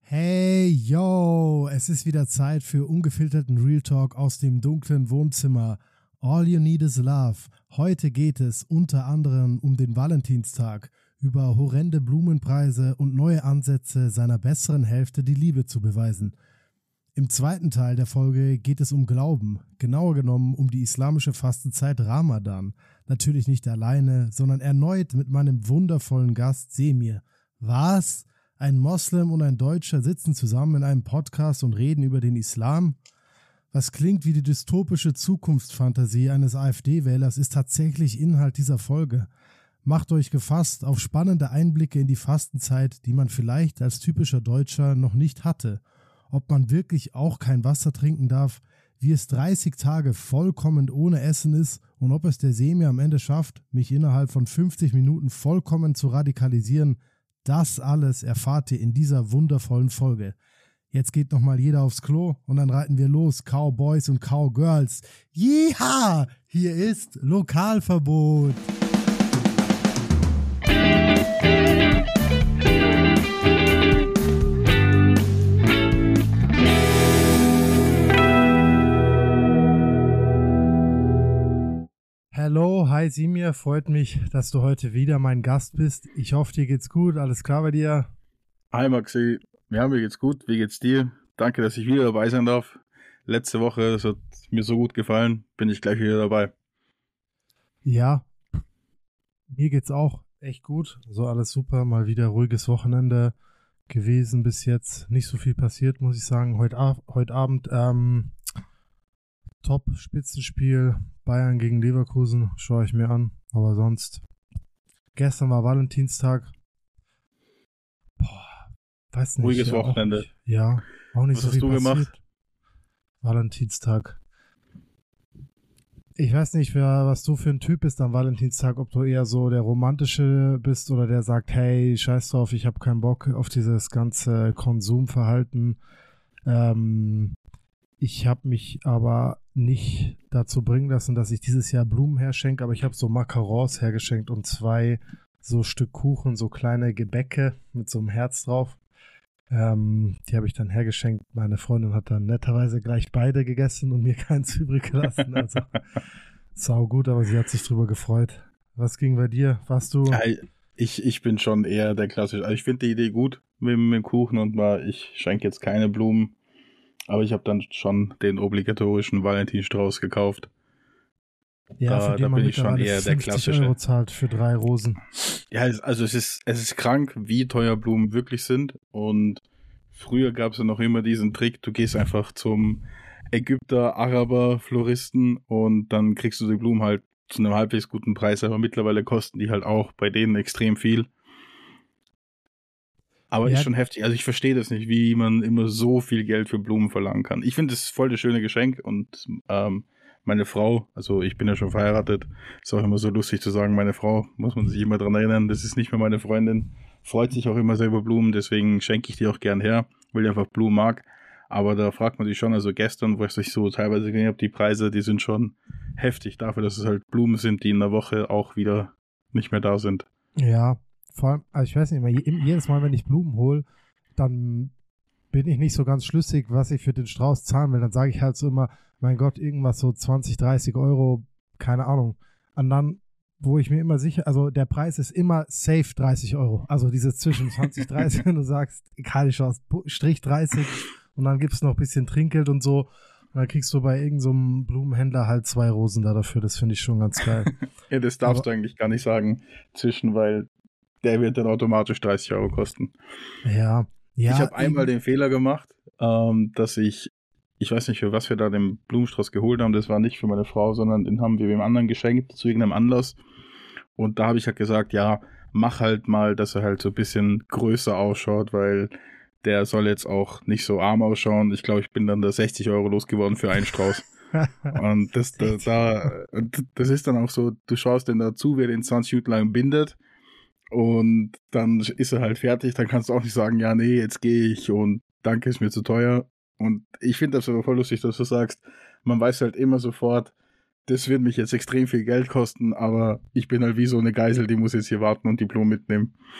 Hey, yo, es ist wieder Zeit für ungefilterten Real Talk aus dem dunklen Wohnzimmer. All you need is love. Heute geht es unter anderem um den Valentinstag, über horrende Blumenpreise und neue Ansätze seiner besseren Hälfte die Liebe zu beweisen. Im zweiten Teil der Folge geht es um Glauben, genauer genommen um die islamische Fastenzeit Ramadan. Natürlich nicht alleine, sondern erneut mit meinem wundervollen Gast Semir. Was? Ein Moslem und ein Deutscher sitzen zusammen in einem Podcast und reden über den Islam? Was klingt wie die dystopische Zukunftsfantasie eines AfD-Wählers, ist tatsächlich Inhalt dieser Folge. Macht euch gefasst auf spannende Einblicke in die Fastenzeit, die man vielleicht als typischer Deutscher noch nicht hatte. Ob man wirklich auch kein Wasser trinken darf, wie es 30 Tage vollkommen ohne Essen ist und ob es der Semir am Ende schafft, mich innerhalb von 50 Minuten vollkommen zu radikalisieren. Das alles erfahrt ihr in dieser wundervollen Folge. Jetzt geht nochmal jeder aufs Klo und dann reiten wir los, Cowboys und Cowgirls. Jeha! Hier ist Lokalverbot. Hallo, hi Semir, freut mich, dass du heute wieder mein Gast bist. Ich hoffe, dir geht's gut, alles klar bei dir? Hi Maxi, ja, mir geht's gut, wie geht's dir? Danke, dass ich wieder dabei sein darf. Letzte Woche, das hat mir so gut gefallen, bin ich gleich wieder dabei. Ja, mir geht's auch echt gut, so alles super, mal wieder ruhiges Wochenende gewesen bis jetzt. Nicht so viel passiert, muss ich sagen. Heute Abend Top-Spitzenspiel, Bayern gegen Leverkusen, schaue ich mir an. Aber sonst, gestern war Valentinstag. Weiß nicht. Ruhiges Wochenende. Auch nicht Was so viel hast du passiert. gemacht? Valentinstag. Ich weiß nicht, was du für ein Typ bist am Valentinstag, ob du eher so der Romantische bist oder der sagt, hey, scheiß drauf, ich habe keinen Bock auf dieses ganze Konsumverhalten. Ich habe mich aber nicht dazu bringen lassen, dass ich dieses Jahr Blumen herschenke, aber ich habe so Macarons hergeschenkt und 2 so Stück Kuchen, so kleine Gebäcke mit so einem Herz drauf. Die habe ich dann hergeschenkt. Meine Freundin hat dann netterweise gleich beide gegessen und mir keins übrig gelassen. Also sau gut, aber sie hat sich drüber gefreut. Was ging bei dir? Warst du... Ja, ich bin schon eher der klassische. Also ich finde die Idee gut mit dem Kuchen und ich schenke jetzt keine Blumen. Aber ich habe dann schon den obligatorischen Valentinstrauß gekauft. Ja, für den da man bin ich schon eher der 50 klassische. Euro zahlt für 3 Rosen. Ja, also es ist krank, wie teuer Blumen wirklich sind. Und früher gab es ja noch immer diesen Trick, du gehst einfach zum Ägypter, Araber, Floristen und dann kriegst du die Blumen halt zu einem halbwegs guten Preis. Aber mittlerweile kosten die halt auch bei denen extrem viel. Aber Ja. ist schon heftig. Also ich verstehe das nicht, wie man immer so viel Geld für Blumen verlangen kann. Ich finde es voll das schöne Geschenk und meine Frau, also ich bin ja schon verheiratet, ist auch immer so lustig zu sagen, meine Frau, muss man sich immer dran erinnern, das ist nicht mehr meine Freundin, freut sich auch immer sehr über Blumen, deswegen schenke ich die auch gern her, weil ich einfach Blumen mag. Aber da fragt man sich schon, also gestern, wo ich so teilweise gesehen habe, die Preise, die sind schon heftig dafür, dass es halt Blumen sind, die in der Woche auch wieder nicht mehr da sind. Ja, vor allem, also ich weiß nicht, jedes Mal, wenn ich Blumen hole, dann bin ich nicht so ganz schlüssig, was ich für den Strauß zahlen will. Dann sage ich halt so immer, mein Gott, irgendwas so 20, 30 Euro, keine Ahnung. Und dann, wo ich mir immer sicher, also der Preis ist immer safe 30 Euro. Also dieses zwischen 20, 30, wenn du sagst, keine Chance, Strich 30 und dann gibt es noch ein bisschen Trinkgeld und so. Und dann kriegst du bei irgendeinem so Blumenhändler halt 2 Rosen da dafür. Das finde ich schon ganz geil. Ja, das darfst du eigentlich gar nicht sagen, weil der wird dann automatisch 30 Euro kosten. Ja. Ich habe einmal den Fehler gemacht, dass ich weiß nicht, für was wir da den Blumenstrauß geholt haben, das war nicht für meine Frau, sondern den haben wir wem anderen geschenkt, zu irgendeinem Anlass. Und da habe ich halt gesagt, ja, mach halt mal, dass er halt so ein bisschen größer ausschaut, weil der soll jetzt auch nicht so arm ausschauen. Ich glaube, ich bin dann da 60 Euro losgeworden für einen Strauß. Und das ist dann auch so, du schaust den dazu, wie er den 20 Minuten lang bindet. Und dann ist er halt fertig, dann kannst du auch nicht sagen, ja, nee, jetzt gehe ich und danke, ist mir zu teuer. Und ich finde das aber voll lustig, dass du sagst, man weiß halt immer sofort, das wird mich jetzt extrem viel Geld kosten, aber ich bin halt wie so eine Geisel, die muss jetzt hier warten und die Blumen mitnehmen.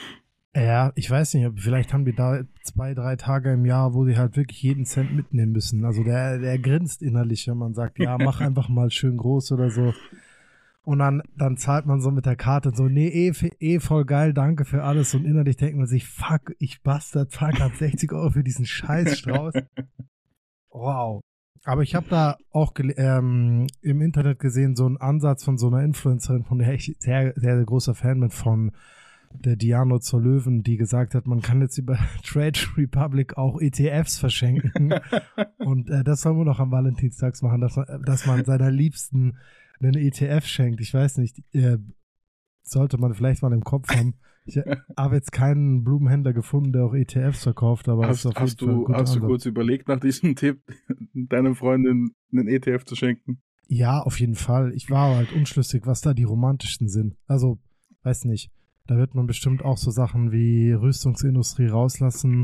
Ja, ich weiß nicht, vielleicht haben die da 2-3 Tage im Jahr, wo sie halt wirklich jeden Cent mitnehmen müssen. Also der grinst innerlich, wenn man sagt, ja, mach einfach mal schön groß oder so. Und dann zahlt man so mit der Karte so, nee, voll geil, danke für alles. Und innerlich denkt man sich, fuck, ich Bastard, zahl grad 60 € für diesen Scheißstrauß. Wow. Aber ich habe da auch im Internet gesehen, so einen Ansatz von so einer Influencerin, von der ich sehr, sehr, sehr großer Fan bin, von der Diano zur Löwen, die gesagt hat, man kann jetzt über Trade Republic auch ETFs verschenken. Und das sollen wir noch am Valentinstag machen, dass man seiner Liebsten einen ETF schenkt. Ich weiß nicht, sollte man vielleicht mal im Kopf haben. Ich habe jetzt keinen Blumenhändler gefunden, der auch ETFs verkauft, aber hast du kurz überlegt, nach diesem Tipp deiner Freundin einen ETF zu schenken? Ja, auf jeden Fall. Ich war halt unschlüssig, was da die romantischsten sind. Also, weiß nicht. Da wird man bestimmt auch so Sachen wie Rüstungsindustrie rauslassen.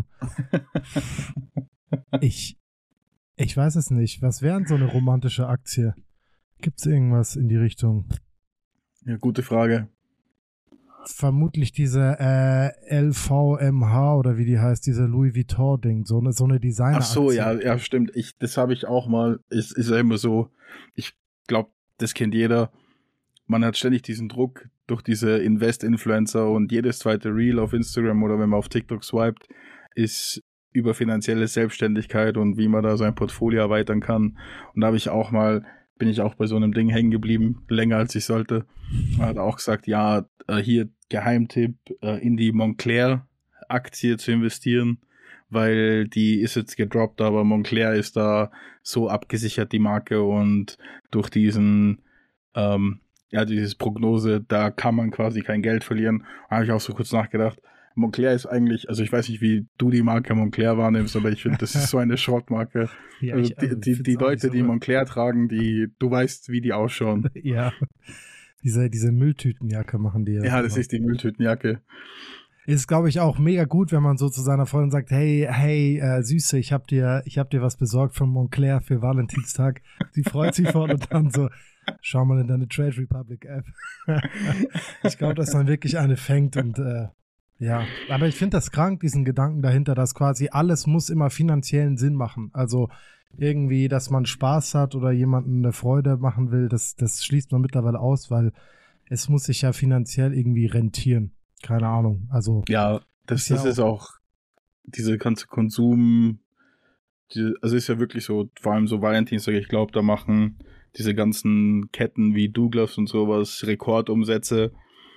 Ich weiß es nicht. Was wäre denn so eine romantische Aktie? Gibt es irgendwas in die Richtung? Ja, gute Frage. Vermutlich diese LVMH oder wie die heißt, diese Louis Vuitton-Ding, so eine Designer-Aktie. Ach so, ja, stimmt. Das habe ich auch mal. Ist ja immer so. Ich glaube, das kennt jeder. Man hat ständig diesen Druck durch diese Invest-Influencer und jedes zweite Reel auf Instagram oder wenn man auf TikTok swiped, ist über finanzielle Selbstständigkeit und wie man da sein Portfolio erweitern kann. Und da bin ich auch bei so einem Ding hängen geblieben, länger als ich sollte. Man hat auch gesagt, ja, hier Geheimtipp, in die Moncler-Aktie zu investieren, weil die ist jetzt gedroppt, aber Moncler ist da so abgesichert, die Marke, und durch dieses Prognose, da kann man quasi kein Geld verlieren. Da habe ich auch so kurz nachgedacht. Moncler ist eigentlich, also ich weiß nicht, wie du die Marke Moncler wahrnimmst, aber ich finde, das ist so eine Schrottmarke. Ja, also die Leute, die Moncler tragen, du weißt, wie die ausschauen. Ja, diese Mülltütenjacke machen die. Ja, das ist die Mülltütenjacke. Ist, glaube ich, auch mega gut, wenn man so zu seiner Freundin sagt, hey, Süße, ich hab dir was besorgt von Moncler für Valentinstag. Sie freut sich voll und dann so, schau mal in deine Trade Republic App. Ich glaube, dass man wirklich eine fängt und ja, aber ich finde das krank, diesen Gedanken dahinter, dass quasi alles muss immer finanziellen Sinn machen. Also irgendwie, dass man Spaß hat oder jemandem eine Freude machen will, das schließt man mittlerweile aus, weil es muss sich ja finanziell irgendwie rentieren. Keine Ahnung. Also ja, das ist auch diese ganze Konsum, also ist ja wirklich so, vor allem so Valentinstag, ich glaube, da machen diese ganzen Ketten wie Douglas und sowas Rekordumsätze.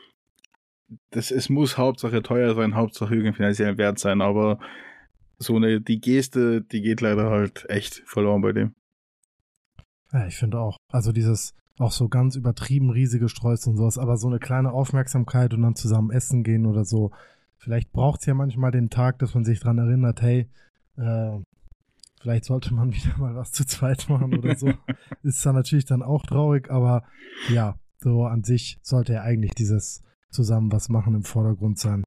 Es muss Hauptsache teuer sein, Hauptsache irgendeinen finanziellen Wert sein, aber die Geste, die geht leider halt echt verloren bei dem. Ja, ich finde auch. Also dieses auch so ganz übertrieben riesige Sträuße und sowas, aber so eine kleine Aufmerksamkeit und dann zusammen essen gehen oder so. Vielleicht braucht es ja manchmal den Tag, dass man sich dran erinnert, hey, vielleicht sollte man wieder mal was zu zweit machen oder so. Ist dann natürlich dann auch traurig, aber ja, so an sich sollte ja eigentlich dieses zusammen was machen im Vordergrund sein.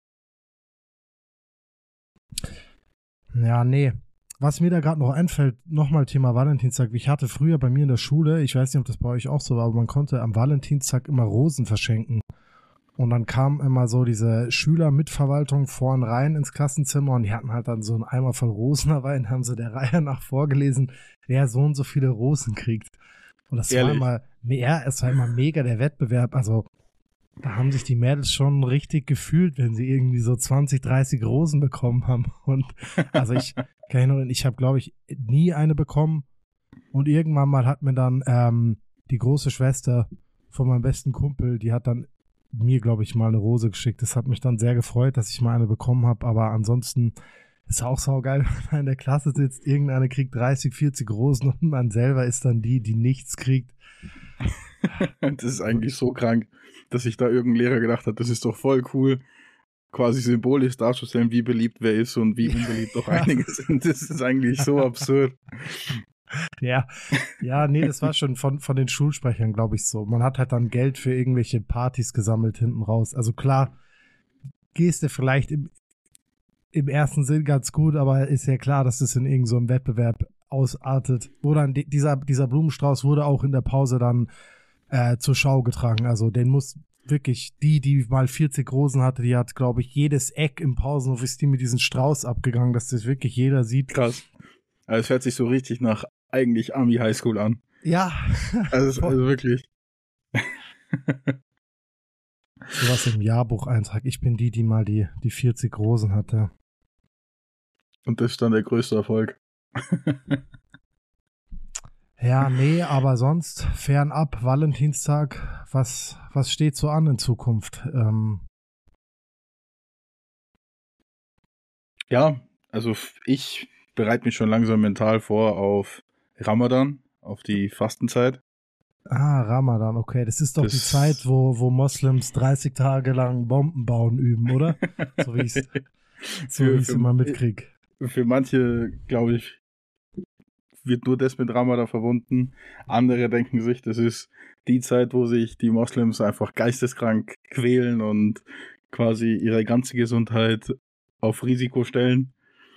Ja, nee. Was mir da gerade noch einfällt, nochmal Thema Valentinstag. Ich hatte früher bei mir in der Schule, ich weiß nicht, ob das bei euch auch so war, aber man konnte am Valentinstag immer Rosen verschenken. Und dann kam immer so diese Schülermitverwaltung vorn rein ins Klassenzimmer und die hatten halt dann so einen Eimer voll Rosen dabei und haben so der Reihe nach vorgelesen, wer so und so viele Rosen kriegt. Und das war immer, es war immer mega der Wettbewerb. Also da haben sich die Mädels schon richtig gefühlt, wenn sie irgendwie so 20, 30 Rosen bekommen haben. Und also ich habe, glaube ich, nie eine bekommen. Und irgendwann mal hat mir dann die große Schwester von meinem besten Kumpel, die hat dann mir, glaube ich, mal eine Rose geschickt. Das hat mich dann sehr gefreut, dass ich mal eine bekommen habe. Aber ansonsten ist auch saugeil, wenn man in der Klasse sitzt, irgendeine kriegt 30, 40 Rosen und man selber ist dann die nichts kriegt. Das ist eigentlich so krank, dass sich da irgendein Lehrer gedacht hat, das ist doch voll cool, quasi symbolisch darzustellen, wie beliebt wer ist und wie unbeliebt doch einige sind. Das ist eigentlich so absurd. Ja, nee, das war schon von den Schulsprechern, glaube ich, so. Man hat halt dann Geld für irgendwelche Partys gesammelt hinten raus. Also klar, Geste vielleicht im ersten Sinn ganz gut, aber ist ja klar, dass das in irgendeinem so Wettbewerb ausartet. Wo dann dieser Blumenstrauß wurde auch in der Pause dann zur Schau getragen. Also den muss wirklich die mal 40 Rosen hatte, die hat, glaube ich, jedes Eck im Pausenhof ist die mit diesem Strauß abgegangen, dass das wirklich jeder sieht. Krass. Also es hört sich so richtig nach eigentlich Army Highschool an. Ja. Also wirklich. So was im Jahrbucheintrag. Ich bin die mal die 40 Rosen hatte. Und das ist dann der größte Erfolg. Ja, nee, aber sonst fernab Valentinstag, was steht so an in Zukunft? Ja, also ich bereite mich schon langsam mental vor auf Ramadan, auf die Fastenzeit. Ramadan, okay. Das ist doch die Zeit, wo Moslems 30 Tage lang Bombenbauen üben, oder? So wie ich es immer mitkriege. Für manche, glaube ich, wird nur das mit Ramadan verbunden. Andere denken sich, das ist die Zeit, wo sich die Moslems einfach geisteskrank quälen und quasi ihre ganze Gesundheit auf Risiko stellen.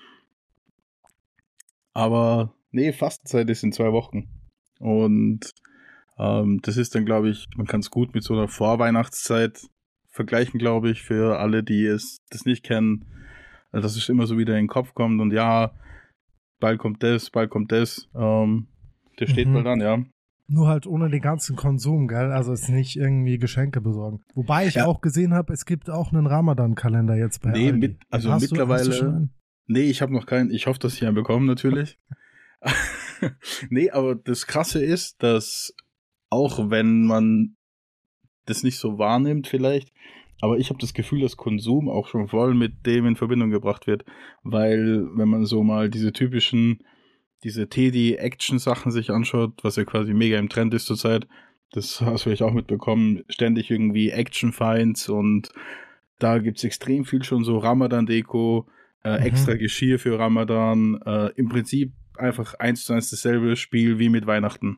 Aber nee, Fastenzeit ist in 2 Wochen. Und das ist dann, glaube ich, man kann es gut mit so einer Vorweihnachtszeit vergleichen, glaube ich, für alle, die das nicht kennen. Also, dass es immer so wieder in den Kopf kommt und ja, bald kommt das. Der steht mal dann, ja. Nur halt ohne den ganzen Konsum, gell? Also es nicht irgendwie Geschenke besorgen. Wobei ich auch gesehen habe, es gibt auch einen Ramadan-Kalender jetzt bei Aldi. Mittlerweile. Nee, ich habe noch keinen. Ich hoffe, dass ich einen bekomme, natürlich. Nee, aber das Krasse ist, dass auch wenn man das nicht so wahrnimmt vielleicht, aber ich habe das Gefühl, dass Konsum auch schon voll mit dem in Verbindung gebracht wird, weil wenn man so mal diese Teddy-Action-Sachen sich anschaut, was ja quasi mega im Trend ist zurzeit, das hast du vielleicht auch mitbekommen, ständig irgendwie Action-Finds und da gibt's extrem viel schon so Ramadan-Deko, extra Geschirr für Ramadan, im Prinzip einfach 1:1 dasselbe Spiel wie mit Weihnachten.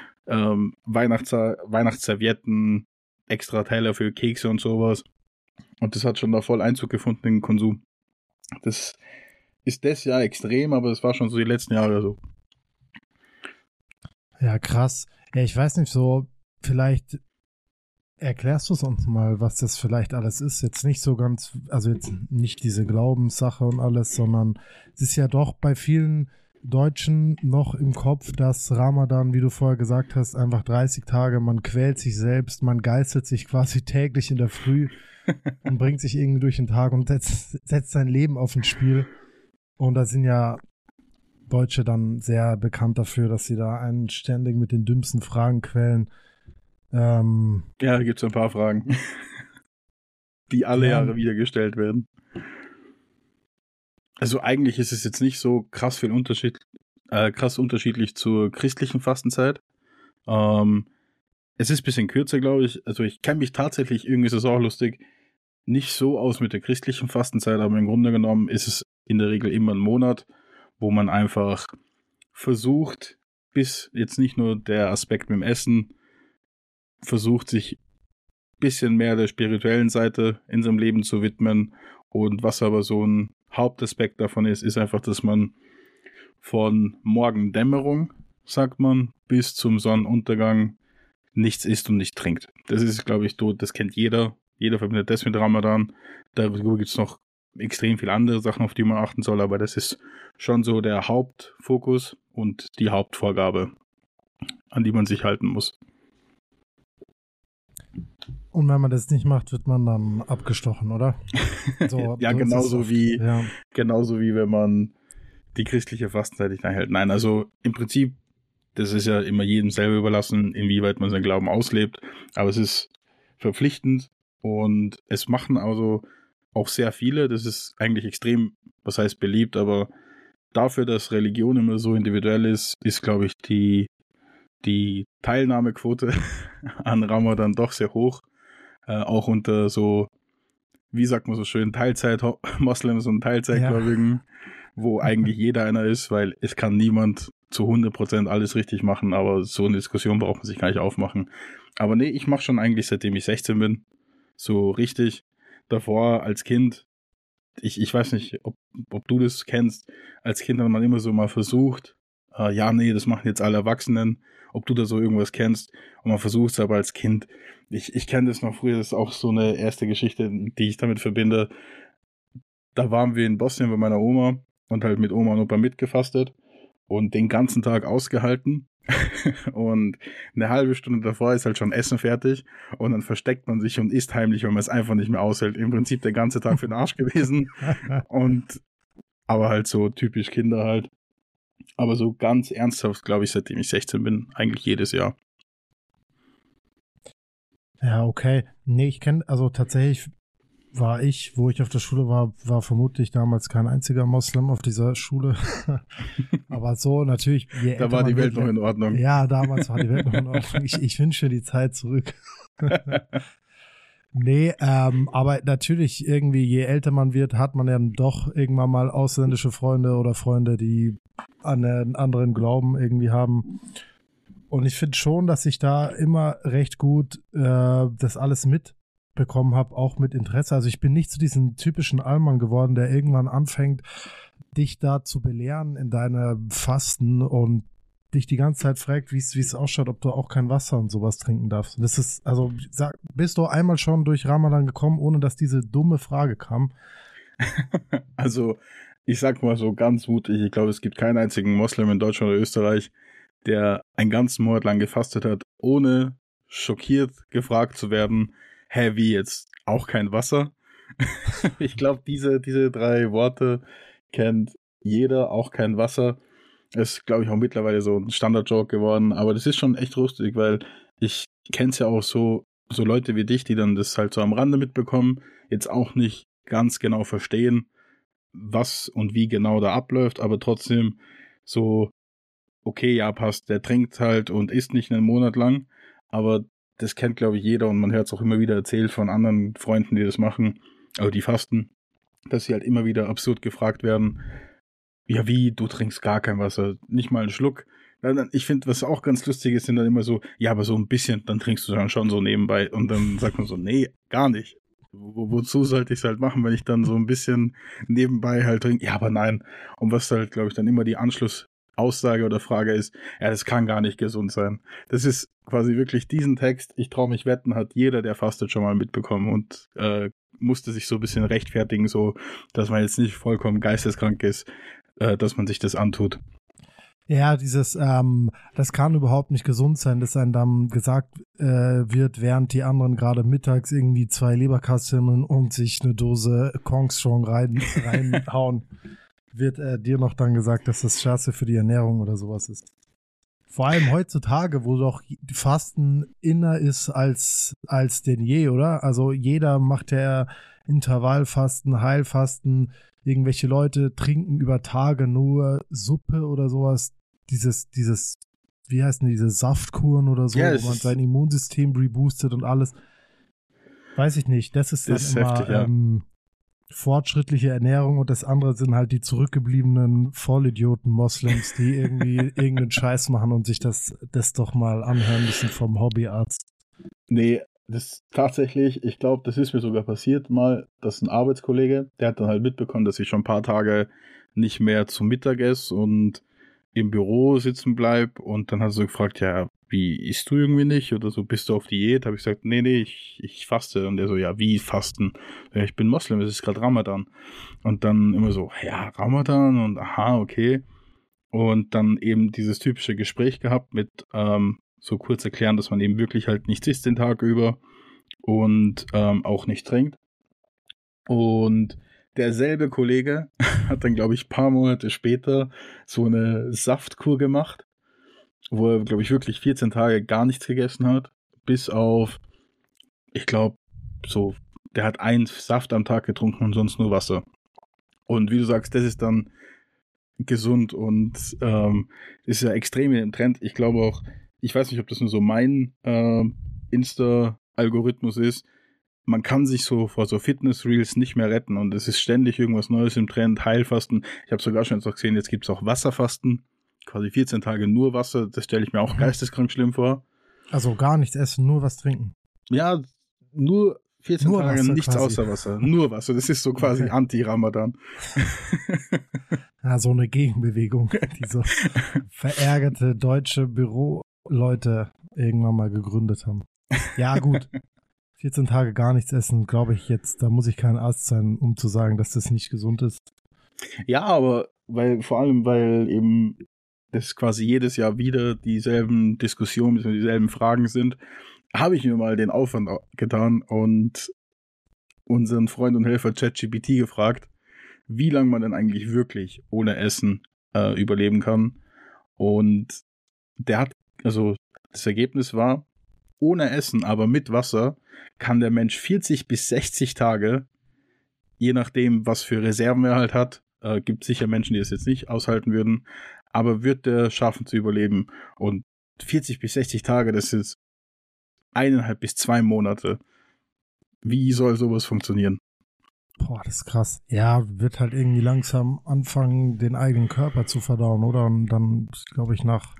Weihnachtsservietten, extra Teller für Kekse und sowas. Und das hat schon da voll Einzug gefunden in den Konsum. Das ist das Jahr extrem, aber es war schon so die letzten Jahre so. Ja, krass. Ja, ich weiß nicht, so vielleicht erklärst du es uns mal, was das vielleicht alles ist. Jetzt nicht so ganz, also jetzt nicht diese Glaubenssache und alles, sondern es ist ja doch bei vielen Deutschen noch im Kopf, dass Ramadan, wie du vorher gesagt hast, einfach 30 Tage, man quält sich selbst, man geißelt sich quasi täglich in der Früh und bringt sich irgendwie durch den Tag und setzt sein Leben auf ein Spiel. Und da sind ja Deutsche dann sehr bekannt dafür, dass sie da einen ständig mit den dümmsten Fragen quälen. Ja, da gibt es ein paar Fragen, die alle Jahre wieder gestellt werden. Also eigentlich ist es jetzt nicht so krass unterschiedlich zur christlichen Fastenzeit. Es ist ein bisschen kürzer, glaube ich. Also ich kenne mich tatsächlich, irgendwie ist es auch lustig, nicht so aus mit der christlichen Fastenzeit, aber im Grunde genommen ist es in der Regel immer ein Monat, wo man einfach versucht, bis jetzt nicht nur der Aspekt mit dem Essen, versucht sich ein bisschen mehr der spirituellen Seite in seinem Leben zu widmen. Und was aber so ein Hauptaspekt davon ist einfach, dass man von Morgendämmerung, sagt man, bis zum Sonnenuntergang nichts isst und nicht trinkt. Das ist, glaube ich, das kennt jeder. Jeder verbindet das mit Ramadan. Darüber gibt es noch extrem viele andere Sachen, auf die man achten soll, aber das ist schon so der Hauptfokus und die Hauptvorgabe, an die man sich halten muss. Und wenn man das nicht macht, wird man dann abgestochen, oder? So, ja, genauso wie wenn man die christliche Fastenzeit nicht einhält. Nein, also im Prinzip, das ist ja immer jedem selber überlassen, inwieweit man seinen Glauben auslebt, aber es ist verpflichtend und es machen also auch sehr viele, das ist eigentlich extrem, was heißt beliebt, aber dafür, dass Religion immer so individuell ist, glaube ich, die Teilnahmequote an Ramadan doch sehr hoch. Auch unter so, wie sagt man so schön, Teilzeit-Moslems und Teilzeitgläubigen, wo eigentlich jeder einer ist, weil es kann niemand zu 100% alles richtig machen, aber so eine Diskussion braucht man sich gar nicht aufmachen. Aber nee, ich mache schon eigentlich, seitdem ich 16 bin, so richtig. Davor als Kind, ich weiß nicht, ob du das kennst, als Kind hat man immer so mal versucht, das machen jetzt alle Erwachsenen ob du da so irgendwas kennst und man versucht es aber als Kind. Ich kenne das noch früher, das ist auch so eine erste Geschichte, die ich damit verbinde. Da waren wir in Bosnien bei meiner Oma und halt mit Oma und Opa mitgefastet und den ganzen Tag ausgehalten. Und eine halbe Stunde davor ist halt schon Essen fertig und dann versteckt man sich und isst heimlich, weil man es einfach nicht mehr aushält. Im Prinzip der ganze Tag für den Arsch gewesen. Aber halt so typisch Kinder halt. Aber so ganz ernsthaft, glaube ich, seitdem ich 16 bin, eigentlich jedes Jahr. Ja, okay. Nee, ich kenne, also tatsächlich wo ich auf der Schule war vermutlich damals kein einziger Moslem auf dieser Schule. Aber so natürlich. Da war die Welt noch in Ordnung. Ja, damals war die Welt noch in Ordnung. Ich wünsche die Zeit zurück. Nee, aber natürlich irgendwie, je älter man wird, hat man ja doch irgendwann mal ausländische Freunde oder Freunde, die an einen anderen Glauben irgendwie haben. Und ich finde schon, dass ich da immer recht gut das alles mitbekommen habe, auch mit Interesse. Also ich bin nicht zu diesem typischen Allmann geworden, der irgendwann anfängt, dich da zu belehren in deinem Fasten und dich die ganze Zeit fragt, wie es ausschaut, ob du auch kein Wasser und sowas trinken darfst. Das ist, also bist du einmal schon durch Ramadan gekommen, ohne dass diese dumme Frage kam? Also ich sag mal so ganz mutig, ich glaube, es gibt keinen einzigen Moslem in Deutschland oder Österreich, der einen ganzen Monat lang gefastet hat, ohne schockiert gefragt zu werden, hä, wie jetzt? Auch kein Wasser? Ich glaube, diese 3 Worte kennt jeder, auch kein Wasser. Ist, glaube ich, auch mittlerweile so ein Standard-Joke geworden, aber das ist schon echt lustig, weil ich kenne es ja auch so Leute wie dich, die dann das halt so am Rande mitbekommen, jetzt auch nicht ganz genau verstehen, was und wie genau da abläuft, aber trotzdem so, okay, ja, passt, der trinkt halt und isst nicht einen Monat lang, aber das kennt, glaube ich, jeder und man hört es auch immer wieder erzählt von anderen Freunden, die das machen, also die fasten, dass sie halt immer wieder absurd gefragt werden, ja wie, du trinkst gar kein Wasser, nicht mal einen Schluck. Ich finde, was auch ganz lustig ist, sind dann immer so, ja, aber so ein bisschen, dann trinkst du dann schon so nebenbei und dann sagt man so, nee, gar nicht. Wozu sollte ich es halt machen, wenn ich dann so ein bisschen nebenbei halt trinke? Ja, aber nein. Und was halt, glaube ich, dann immer die Anschlussaussage oder Frage ist, ja, das kann gar nicht gesund sein. Das ist quasi wirklich diesen Text, ich traue mich wetten, hat jeder, der fastet, schon mal mitbekommen und musste sich so ein bisschen rechtfertigen, so, dass man jetzt nicht vollkommen geisteskrank ist, dass man sich das antut. Ja, das kann überhaupt nicht gesund sein, dass einem dann gesagt wird, während die anderen gerade mittags irgendwie 2 Leberkassemmeln und sich eine Dose Kong Strong reinhauen, wird dir noch dann gesagt, dass das scheiße für die Ernährung oder sowas ist. Vor allem heutzutage, wo doch Fasten inner ist als denn je, oder? Also jeder macht ja Intervallfasten, Heilfasten, irgendwelche Leute trinken über Tage nur Suppe oder sowas. Dieses, wie heißen diese Saftkuren oder so, wo man sein Immunsystem reboostet und alles. Weiß ich nicht. Das ist dann immer heftig, ja. Fortschrittliche Ernährung und das andere sind halt die zurückgebliebenen Vollidioten-Moslems, die irgendwie irgendeinen Scheiß machen und sich das doch mal anhören müssen vom Hobbyarzt. Nee, das tatsächlich, ich glaube, das ist mir sogar passiert mal, dass ein Arbeitskollege, der hat dann halt mitbekommen, dass ich schon ein paar Tage nicht mehr zum Mittag esse und im Büro sitzen bleib und dann hat er so gefragt, ja, wie isst du irgendwie nicht oder so, bist du auf Diät? Habe ich gesagt, nee, ich faste und er so, ja, wie fasten? Ja, ich bin Moslem, es ist gerade Ramadan und dann immer so, ja, Ramadan und aha, okay und dann eben dieses typische Gespräch gehabt mit so kurz erklären, dass man eben wirklich halt nichts isst den Tag über und auch nicht trinkt. Und derselbe Kollege hat dann, glaube ich, ein paar Monate später so eine Saftkur gemacht, wo er, glaube ich, wirklich 14 Tage gar nichts gegessen hat, bis auf, ich glaube, so, der hat einen Saft am Tag getrunken und sonst nur Wasser. Und wie du sagst, das ist dann gesund und ist ja extrem im Trend. Ich glaube auch, ich weiß nicht, ob das nur so mein Insta-Algorithmus ist. Man kann sich so vor so Fitness-Reels nicht mehr retten und es ist ständig irgendwas Neues im Trend, Heilfasten. Ich habe sogar schon jetzt auch gesehen, jetzt gibt es auch Wasserfasten, quasi 14 Tage nur Wasser. Das stelle ich mir auch geisteskrank schlimm vor. Also gar nichts essen, nur was trinken? Ja, nur 14 nur Tage Wasser nichts quasi. Außer Wasser. Nur Wasser, das ist so quasi Anti-Ramadan. Ja, so eine Gegenbewegung, diese verärgerte deutsche Leute irgendwann mal gegründet haben. Ja, gut. 14 Tage gar nichts essen, glaube ich jetzt, da muss ich kein Arzt sein, um zu sagen, dass das nicht gesund ist. Ja, aber vor allem, weil eben das quasi jedes Jahr wieder dieselben Diskussionen, dieselben Fragen sind, habe ich mir mal den Aufwand getan und unseren Freund und Helfer ChatGPT gefragt, wie lange man denn eigentlich wirklich ohne Essen überleben kann. Und das Ergebnis war, ohne Essen, aber mit Wasser, kann der Mensch 40 bis 60 Tage, je nachdem, was für Reserven er halt hat, gibt sicher Menschen, die es jetzt nicht aushalten würden, aber wird der schaffen zu überleben. Und 40 bis 60 Tage, das ist 1,5 bis 2 Monate. Wie soll sowas funktionieren? Boah, das ist krass. Ja, wird halt irgendwie langsam anfangen, den eigenen Körper zu verdauen, oder? Und dann, glaube ich, nach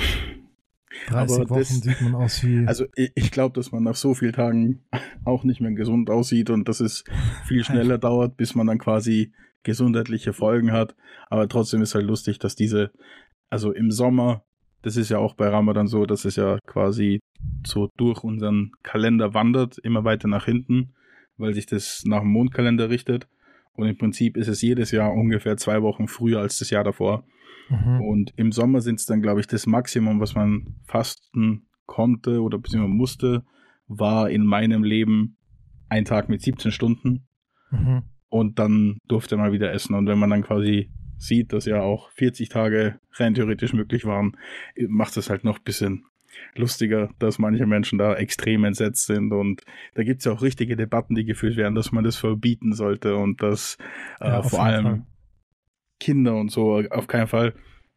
30 Wochen sieht man aus wie... Also ich glaube, dass man nach so vielen Tagen auch nicht mehr gesund aussieht und dass es viel schneller dauert, bis man dann quasi gesundheitliche Folgen hat. Aber trotzdem ist halt lustig, dass also im Sommer, das ist ja auch bei Ramadan so, dass es ja quasi so durch unseren Kalender wandert, immer weiter nach hinten, weil sich das nach dem Mondkalender richtet. Und im Prinzip ist es jedes Jahr ungefähr 2 Wochen früher als das Jahr davor. Mhm. Und im Sommer sind es dann, glaube ich, das Maximum, was man fasten konnte oder beziehungsweise musste, war in meinem Leben ein Tag mit 17 Stunden. Mhm. Und dann durfte man wieder essen. Und wenn man dann quasi sieht, dass ja auch 40 Tage rein theoretisch möglich waren, macht es halt noch ein bisschen lustiger, dass manche Menschen da extrem entsetzt sind. Und da gibt es ja auch richtige Debatten, die geführt werden, dass man das verbieten sollte und dass vor allem Kinder und so auf keinen Fall.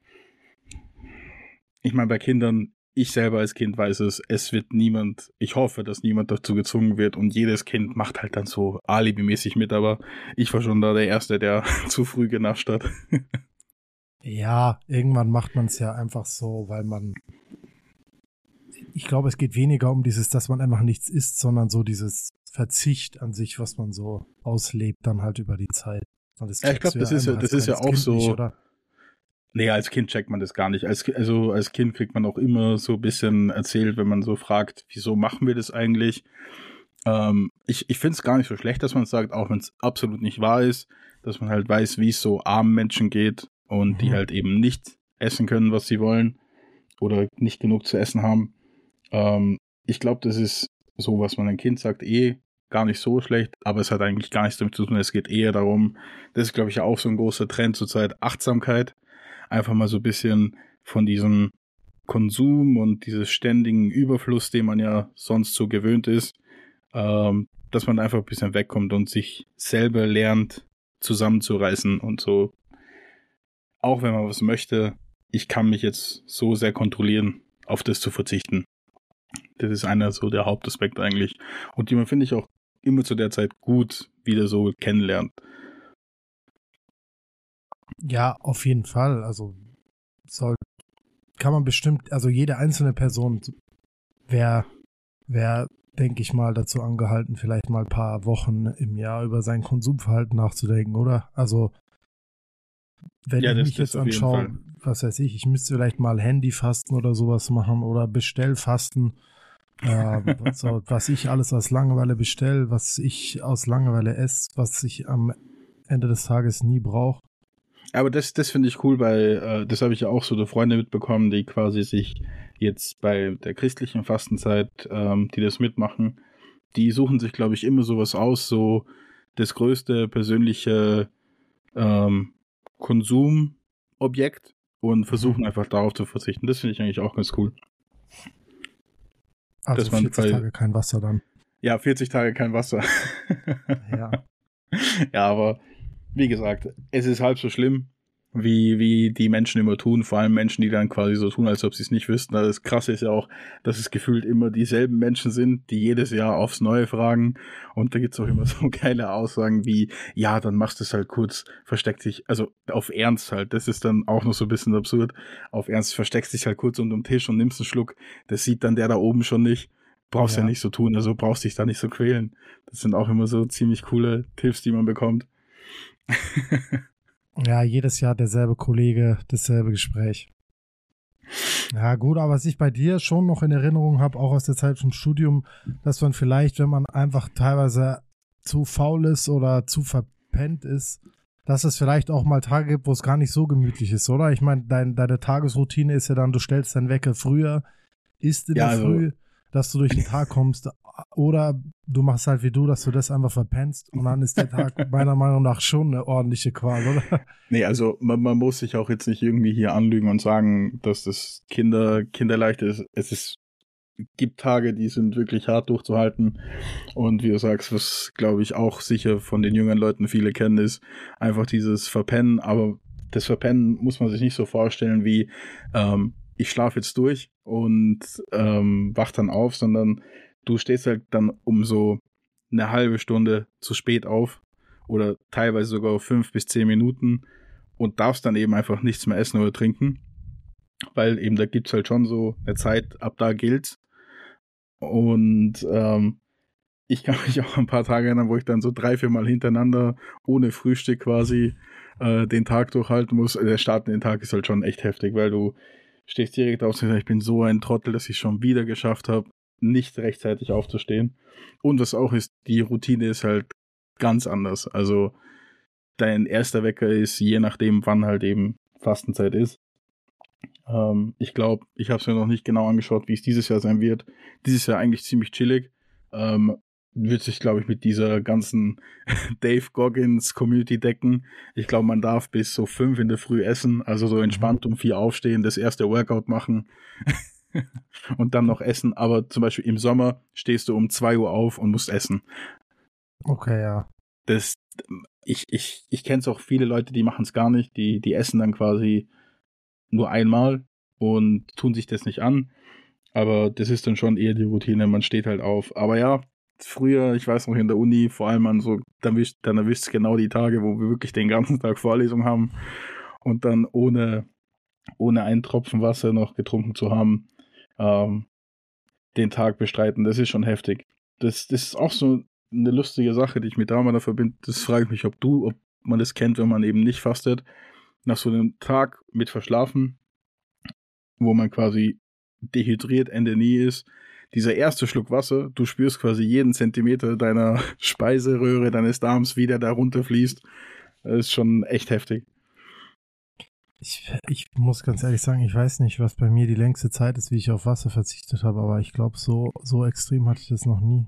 Ich meine, bei Kindern, ich selber als Kind weiß es wird niemand, ich hoffe, dass niemand dazu gezwungen wird und jedes Kind macht halt dann so alibimäßig mit, aber ich war schon da der Erste, der zu früh genascht hat. Ja, irgendwann macht man es ja einfach so, weil ich glaube, es geht weniger um dass man einfach nichts isst, sondern so dieses Verzicht an sich, was man so auslebt, dann halt über die Zeit. Ja, ich glaube, das ist ja auch so. Nicht, oder? Nee, als Kind checkt man das gar nicht. Als Kind kriegt man auch immer so ein bisschen erzählt, wenn man so fragt, wieso machen wir das eigentlich? Ich finde es gar nicht so schlecht, dass man es sagt, auch wenn es absolut nicht wahr ist, dass man halt weiß, wie es so armen Menschen geht und die halt eben nicht essen können, was sie wollen oder nicht genug zu essen haben. Ich glaube, das ist so, was man ein Kind sagt, gar nicht so schlecht, aber es hat eigentlich gar nichts damit zu tun. Es geht eher darum, das ist, glaube ich, auch so ein großer Trend zurzeit, Achtsamkeit. Einfach mal so ein bisschen von diesem Konsum und dieses ständigen Überfluss, den man ja sonst so gewöhnt ist, dass man einfach ein bisschen wegkommt und sich selber lernt, zusammenzureißen und so, auch wenn man was möchte, ich kann mich jetzt so sehr kontrollieren, auf das zu verzichten. Das ist einer so der Hauptaspekt eigentlich und die man, finde ich, auch immer zu der Zeit gut wieder so kennenlernt. Ja, auf jeden Fall. Also kann man bestimmt, also jede einzelne Person wäre, denke ich mal, dazu angehalten, vielleicht mal ein paar Wochen im Jahr über sein Konsumverhalten nachzudenken, oder? Also wenn ich mich jetzt anschaue, was weiß ich müsste vielleicht mal Handyfasten oder sowas machen oder Bestellfasten. Was ich alles aus Langeweile bestelle, was ich aus Langeweile esse, was ich am Ende des Tages nie brauche. Aber das finde ich cool, weil das habe ich ja auch so Freunde mitbekommen, die quasi sich jetzt bei der christlichen Fastenzeit, die das mitmachen, die suchen sich, glaube ich, immer sowas aus, so das größte persönliche Konsumobjekt und versuchen einfach darauf zu verzichten. Das finde ich eigentlich auch ganz cool. Also 40 Tage kein Wasser dann. Ja, 40 Tage kein Wasser. Ja. Ja, aber wie gesagt, es ist halb so schlimm, wie die Menschen immer tun, vor allem Menschen, die dann quasi so tun, als ob sie es nicht wüssten. Das Krasse ist ja auch, dass es gefühlt immer dieselben Menschen sind, die jedes Jahr aufs Neue fragen und da gibt es auch immer so geile Aussagen wie, ja, dann machst du es halt kurz, versteckt sich, also auf Ernst halt, das ist dann auch noch so ein bisschen absurd, auf Ernst versteckst dich halt kurz unter dem Tisch und nimmst einen Schluck, das sieht dann der da oben schon nicht, brauchst ja nicht so tun, also brauchst dich da nicht so quälen. Das sind auch immer so ziemlich coole Tipps, die man bekommt. Ja, jedes Jahr derselbe Kollege, dasselbe Gespräch. Ja, gut, aber was ich bei dir schon noch in Erinnerung habe, auch aus der Zeit vom Studium, dass man vielleicht, wenn man einfach teilweise zu faul ist oder zu verpennt ist, dass es vielleicht auch mal Tage gibt, wo es gar nicht so gemütlich ist, oder? Ich meine, deine Tagesroutine ist ja dann, du stellst deinen Wecker früher, isst in Ja, der also Früh, dass du durch den Tag kommst, oder du machst halt wie du, dass du das einfach verpennst und dann ist der Tag meiner Meinung nach schon eine ordentliche Qual, oder? nee, also man muss sich auch jetzt nicht irgendwie hier anlügen und sagen, dass das kinderleicht ist. Gibt Tage, die sind wirklich hart durchzuhalten. Und wie du sagst, was glaube ich auch sicher von den jüngeren Leuten viele kennen, ist einfach dieses Verpennen. Aber das Verpennen muss man sich nicht so vorstellen wie ich schlafe jetzt durch und wach dann auf, sondern du stehst halt dann um so eine halbe Stunde zu spät auf oder teilweise sogar 5 bis 10 Minuten und darfst dann eben einfach nichts mehr essen oder trinken, weil eben da gibt's halt schon so eine Zeit, ab da gilt's. Und ich kann mich auch ein paar Tage erinnern, wo ich dann so 3, 4 Mal hintereinander ohne Frühstück quasi den Tag durchhalten muss. Der Start in den Tag ist halt schon echt heftig, weil du stehst direkt auf und sagst, ich bin so ein Trottel, dass ich schon wieder geschafft habe, nicht rechtzeitig aufzustehen. Und was auch ist, die Routine ist halt ganz anders. Also dein erster Wecker ist, je nachdem, wann halt eben Fastenzeit ist. Ich glaube, ich habe es mir noch nicht genau angeschaut, wie es dieses Jahr sein wird. Dieses Jahr eigentlich ziemlich chillig. Wird sich, glaube ich, mit dieser ganzen Dave Goggins Community decken. Ich glaube, man darf bis so 5 in der Früh essen, also so entspannt um 4 aufstehen, das erste Workout machen und dann noch essen. Aber zum Beispiel im Sommer stehst du um 2 Uhr auf und musst essen. Okay, ja. Das, ich kenne es auch viele Leute, die machen es gar nicht. Die essen dann quasi nur einmal und tun sich das nicht an. Aber das ist dann schon eher die Routine, man steht halt auf. Aber ja, früher, ich weiß noch in der Uni, vor allem an so, dann erwischt es genau die Tage, wo wir wirklich den ganzen Tag Vorlesung haben und dann ohne einen Tropfen Wasser noch getrunken zu haben, den Tag bestreiten. Das ist schon heftig. Das ist auch so eine lustige Sache, die ich mit Ramadan verbinde. Das frage ich mich, ob man das kennt, wenn man eben nicht fastet. Nach so einem Tag mit Verschlafen, wo man quasi dehydriert, Ende nie ist, dieser erste Schluck Wasser, du spürst quasi jeden Zentimeter deiner Speiseröhre, deines Darms, wie der da runterfließt. Das ist schon echt heftig. Ich muss ganz ehrlich sagen, ich weiß nicht, was bei mir die längste Zeit ist, wie ich auf Wasser verzichtet habe, aber ich glaube, so extrem hatte ich das noch nie.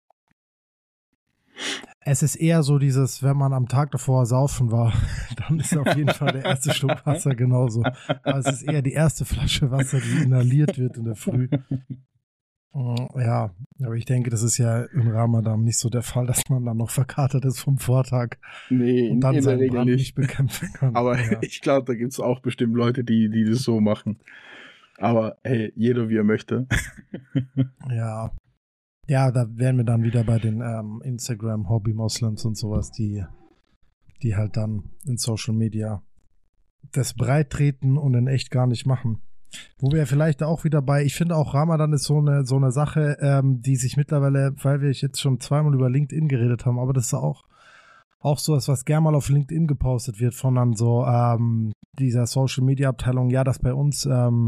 Es ist eher so dieses, wenn man am Tag davor saufen war, dann ist auf jeden Fall der erste Schluck Wasser genauso. Aber es ist eher die erste Flasche Wasser, die inhaliert wird in der Früh. Ja, aber ich denke, das ist ja im Ramadan nicht so der Fall, dass man dann noch verkatert ist vom Vortag Nee, und dann in der seinen Regel Brand nicht nicht bekämpfen kann. Aber ja. ich glaube, da gibt es auch bestimmt Leute, die das so machen. Aber hey, jeder wie er möchte. Ja. Ja, da wären wir dann wieder bei den Instagram-Hobby-Moslems und sowas, die halt dann in Social Media das breit treten und in echt gar nicht machen. Wo wir vielleicht auch wieder ich finde auch Ramadan ist so eine Sache, die sich mittlerweile, weil wir jetzt schon zweimal über LinkedIn geredet haben, aber das ist auch sowas, was gerne mal auf LinkedIn gepostet wird von dann so dieser Social-Media-Abteilung, ja, dass bei uns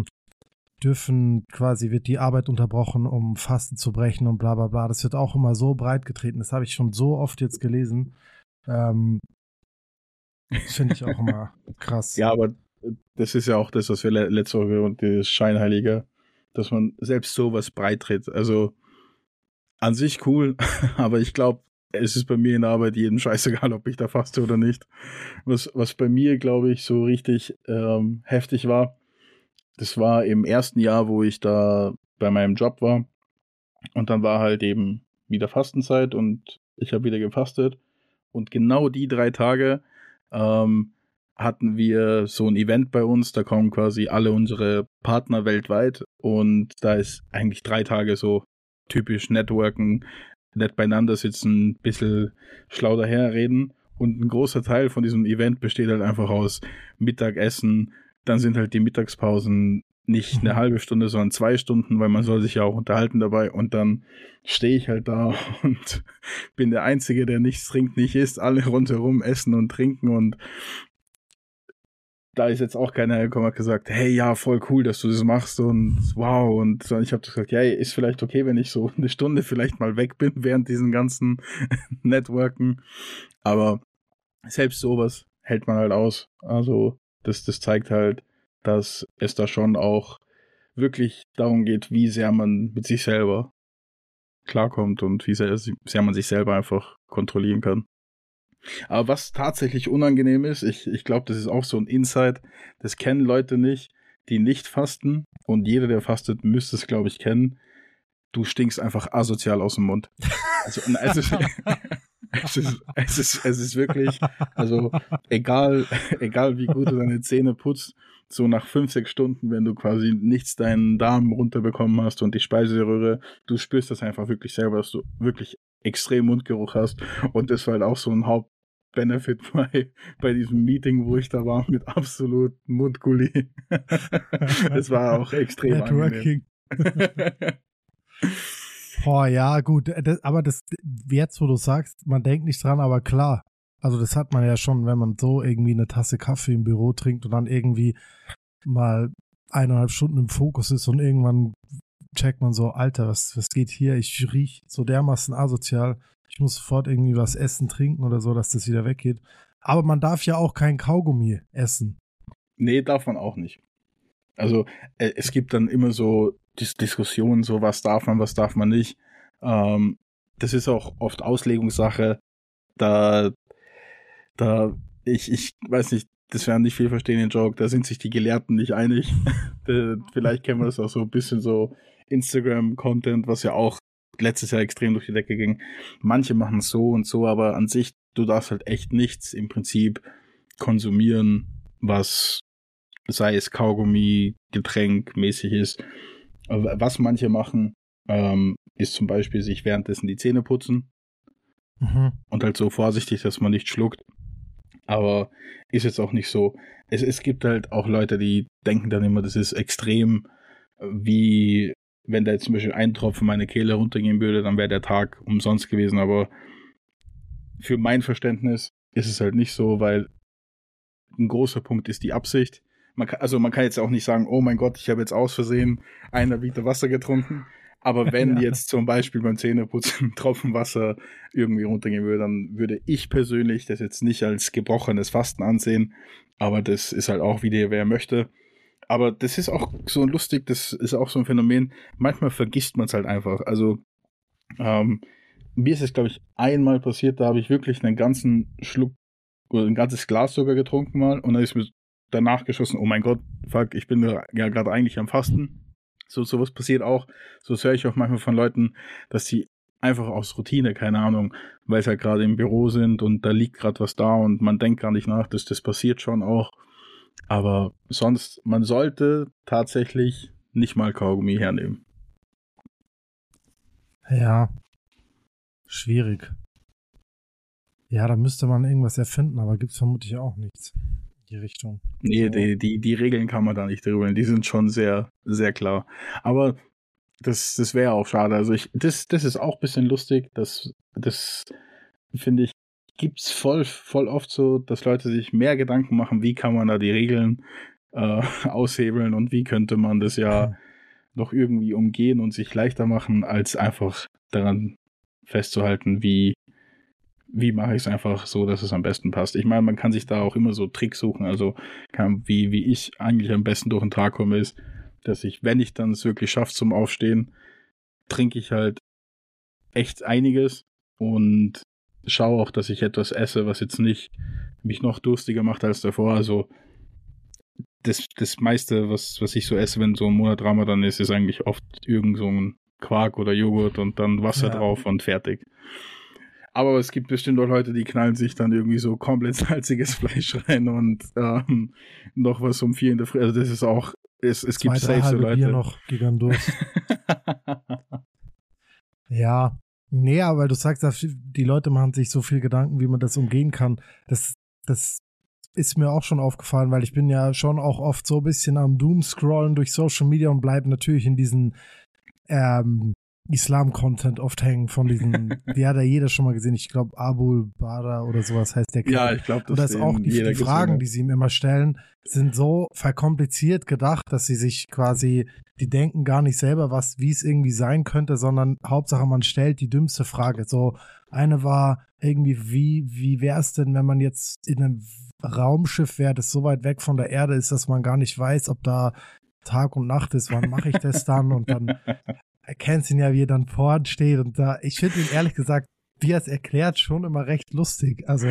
wird die Arbeit unterbrochen, um Fasten zu brechen und bla bla bla. Das wird auch immer so breit getreten. Das habe ich schon so oft jetzt gelesen. Das finde ich auch immer krass. Ja, aber das ist ja auch das, was wir letzte Woche und das Scheinheilige, dass man selbst sowas breit tritt. Also an sich cool, aber ich glaube, es ist bei mir in der Arbeit jedem scheißegal, ob ich da faste oder nicht. Was bei mir, glaube ich, so richtig heftig war, das war im ersten Jahr, wo ich da bei meinem Job war. Und dann war halt eben wieder Fastenzeit und ich habe wieder gefastet. Und genau die 3 Tage hatten wir so ein Event bei uns. Da kommen quasi alle unsere Partner weltweit. Und da ist eigentlich 3 Tage so typisch Networken, nett beieinander sitzen, ein bisschen schlau daherreden. Und ein großer Teil von diesem Event besteht halt einfach aus Mittagessen. Dann sind halt die Mittagspausen nicht eine halbe Stunde, sondern 2 Stunden, weil man soll sich ja auch unterhalten dabei. Und dann stehe ich halt da und bin der Einzige, der nichts trinkt, nicht isst. Alle rundherum essen und trinken. Und da ist jetzt auch keiner gekommen und hat gesagt, hey, ja, voll cool, dass du das machst und wow. Und ich habe gesagt, ja, ist vielleicht okay, wenn ich so eine Stunde vielleicht mal weg bin während diesen ganzen Networken. Aber selbst sowas hält man halt aus. Also das zeigt halt, dass es da schon auch wirklich darum geht, wie sehr man mit sich selber klarkommt und wie sehr man sich selber einfach kontrollieren kann. Aber was tatsächlich unangenehm ist, ich glaube, das ist auch so ein Insight, das kennen Leute nicht, die nicht fasten, und jeder, der fastet, müsste es, glaube ich, kennen. Du stinkst einfach asozial aus dem Mund. Also es ist wirklich, also egal wie gut du deine Zähne putzt, so nach 5-6 Stunden, wenn du quasi nichts deinen Darm runterbekommen hast und die Speiseröhre, du spürst das einfach wirklich selber, dass du wirklich extrem Mundgeruch hast. Und das war halt auch so ein Hauptbenefit bei diesem Meeting, wo ich da war, mit absolut Mundgulli. Das war auch extrem Networking. angenehm. Boah, ja, gut. Aber das, jetzt, wo du sagst, man denkt nicht dran, aber klar. Also das hat man ja schon, wenn man so irgendwie eine Tasse Kaffee im Büro trinkt und dann irgendwie mal 1,5 Stunden im Fokus ist und irgendwann checkt man so, Alter, was geht hier? Ich riech so dermaßen asozial. Ich muss sofort irgendwie was essen, trinken oder so, dass das wieder weggeht. Aber man darf ja auch kein Kaugummi essen. Nee, darf man auch nicht. Also es gibt dann immer so Diskussionen, so was darf man nicht. Das ist auch oft Auslegungssache. Ich weiß nicht, das werden nicht viel verstehen, den Joke, da sind sich die Gelehrten nicht einig. Vielleicht kennen wir das auch so ein bisschen so Instagram-Content, was ja auch letztes Jahr extrem durch die Decke ging. Manche machen es so und so, aber an sich, du darfst halt echt nichts im Prinzip konsumieren, was, sei es Kaugummi, Getränk mäßig ist. Was manche machen, ist zum Beispiel sich währenddessen die Zähne putzen. Und halt so vorsichtig, dass man nicht schluckt. Aber ist jetzt auch nicht so. Es gibt halt auch Leute, die denken dann immer, das ist extrem, wie wenn da jetzt zum Beispiel ein Tropfen meine Kehle runtergehen würde, dann wäre der Tag umsonst gewesen. Aber für mein Verständnis ist es halt nicht so, weil ein großer Punkt ist die Absicht. Man kann jetzt auch nicht sagen, oh mein Gott, ich habe jetzt aus Versehen 1 Liter Wasser getrunken. Aber wenn jetzt zum Beispiel beim Zähneputzen ein Tropfen Wasser irgendwie runtergehen würde, dann würde ich persönlich das jetzt nicht als gebrochenes Fasten ansehen. Aber das ist halt auch, wie der wer möchte. Aber das ist auch so lustig, das ist auch so ein Phänomen. Manchmal vergisst man es halt einfach. Also mir ist es, glaube ich, einmal passiert, da habe ich wirklich einen ganzen Schluck oder ein ganzes Glas sogar getrunken mal. Und dann ist mir danach geschossen, oh mein Gott, fuck, ich bin ja gerade eigentlich am Fasten. Sowas passiert auch. So höre ich auch manchmal von Leuten, dass sie einfach aus Routine, keine Ahnung, weil sie halt gerade im Büro sind und da liegt gerade was da und man denkt gar nicht nach, das passiert schon auch. Aber sonst, man sollte tatsächlich nicht mal Kaugummi hernehmen. Ja, schwierig. Ja, da müsste man irgendwas erfinden, aber gibt es vermutlich auch nichts in die Richtung. Nee, So. die Regeln kann man da nicht drüber. Die sind schon sehr, sehr klar. Aber das wäre auch schade. Also das ist auch ein bisschen lustig. Das finde ich, gibt's voll oft so, dass Leute sich mehr Gedanken machen, wie kann man da die Regeln aushebeln und wie könnte man das ja noch irgendwie umgehen und sich leichter machen, als einfach daran festzuhalten, wie mache ich es einfach so, dass es am besten passt. Ich meine, man kann sich da auch immer so Tricks suchen. Also wie ich eigentlich am besten durch den Tag komme, ist, dass ich, wenn ich dann es wirklich schaffe zum Aufstehen, trinke ich halt echt einiges und schaue auch, dass ich etwas esse, was jetzt nicht mich noch durstiger macht als davor. Also das meiste, was ich so esse, wenn so ein Monat Ramadan ist, ist eigentlich oft irgend so ein Quark oder Joghurt und dann Wasser drauf und fertig. Aber es gibt bestimmt auch Leute, die knallen sich dann irgendwie so komplett salziges Fleisch rein und noch was um 4 in der Früh. Also das ist auch, es gibt safe so Leute. Bier noch, gegen Durst. Ja, nee, aber du sagst, die Leute machen sich so viel Gedanken, wie man das umgehen kann. Das ist mir auch schon aufgefallen, weil ich bin ja schon auch oft so ein bisschen am Doom-Scrollen durch Social Media und bleibe natürlich in diesen Islam-Content oft hängen von diesen, die hat ja jeder schon mal gesehen, ich glaube Abul Bara oder sowas heißt der Kerl. Ja, ich glaube, und das ist auch die Fragen, die sie ihm immer stellen, sind so verkompliziert gedacht, dass sie sich quasi, die denken gar nicht selber, wie es irgendwie sein könnte, sondern Hauptsache man stellt die dümmste Frage. So, eine war irgendwie, wie wäre es denn, wenn man jetzt in einem Raumschiff wäre, das so weit weg von der Erde ist, dass man gar nicht weiß, ob da Tag und Nacht ist, wann mache ich das dann? Und dann erkennst ihn ja, wie er dann vorn steht. Und da, ich finde ihn ehrlich gesagt, wie er es erklärt, schon immer recht lustig. Also,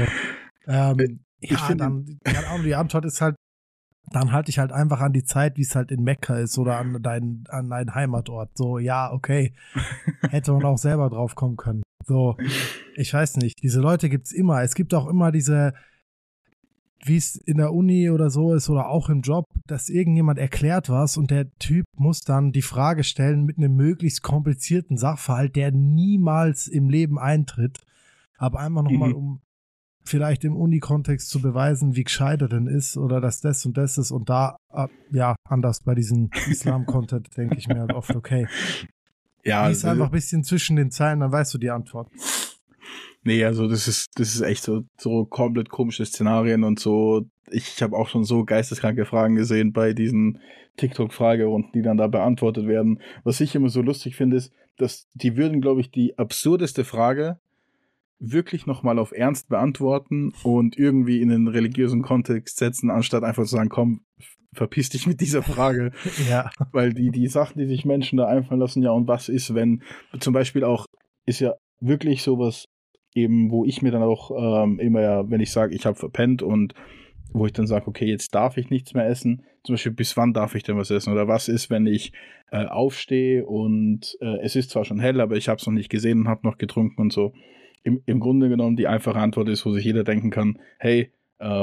die Antwort ist halt, dann halte ich halt einfach an die Zeit, wie es halt in Mekka ist oder an deinen Heimatort. So, ja, okay. Hätte man auch selber drauf kommen können. So, ich weiß nicht. Diese Leute gibt's immer. Es gibt auch immer diese, wie es in der Uni oder so ist oder auch im Job, dass irgendjemand erklärt was und der Typ muss dann die Frage stellen mit einem möglichst komplizierten Sachverhalt, der niemals im Leben eintritt, aber einfach nochmal, um vielleicht im Uni-Kontext zu beweisen, wie gescheit er denn ist oder dass das und das ist und da, ja, anders bei diesem Islam-Content denke ich mir halt oft, okay. Ja, lies einfach ein bisschen zwischen den Zeilen, dann weißt du die Antwort. Nee, also das ist echt so komplett komische Szenarien und so. Ich habe auch schon so geisteskranke Fragen gesehen bei diesen TikTok-Fragerunden, die dann da beantwortet werden. Was ich immer so lustig finde, ist, dass die würden, glaube ich, die absurdeste Frage wirklich nochmal auf Ernst beantworten und irgendwie in den religiösen Kontext setzen, anstatt einfach zu sagen, komm, verpiss dich mit dieser Frage. Ja. Weil die Sachen, die sich Menschen da einfallen lassen, ja, und was ist, wenn zum Beispiel auch, ist ja wirklich sowas eben, wo ich mir dann auch immer, wenn ich sage, ich habe verpennt und wo ich dann sage, okay, jetzt darf ich nichts mehr essen, zum Beispiel, bis wann darf ich denn was essen? Oder was ist, wenn ich aufstehe und es ist zwar schon hell, aber ich habe es noch nicht gesehen und habe noch getrunken und so. Im Grunde genommen die einfache Antwort ist, wo sich jeder denken kann, hey,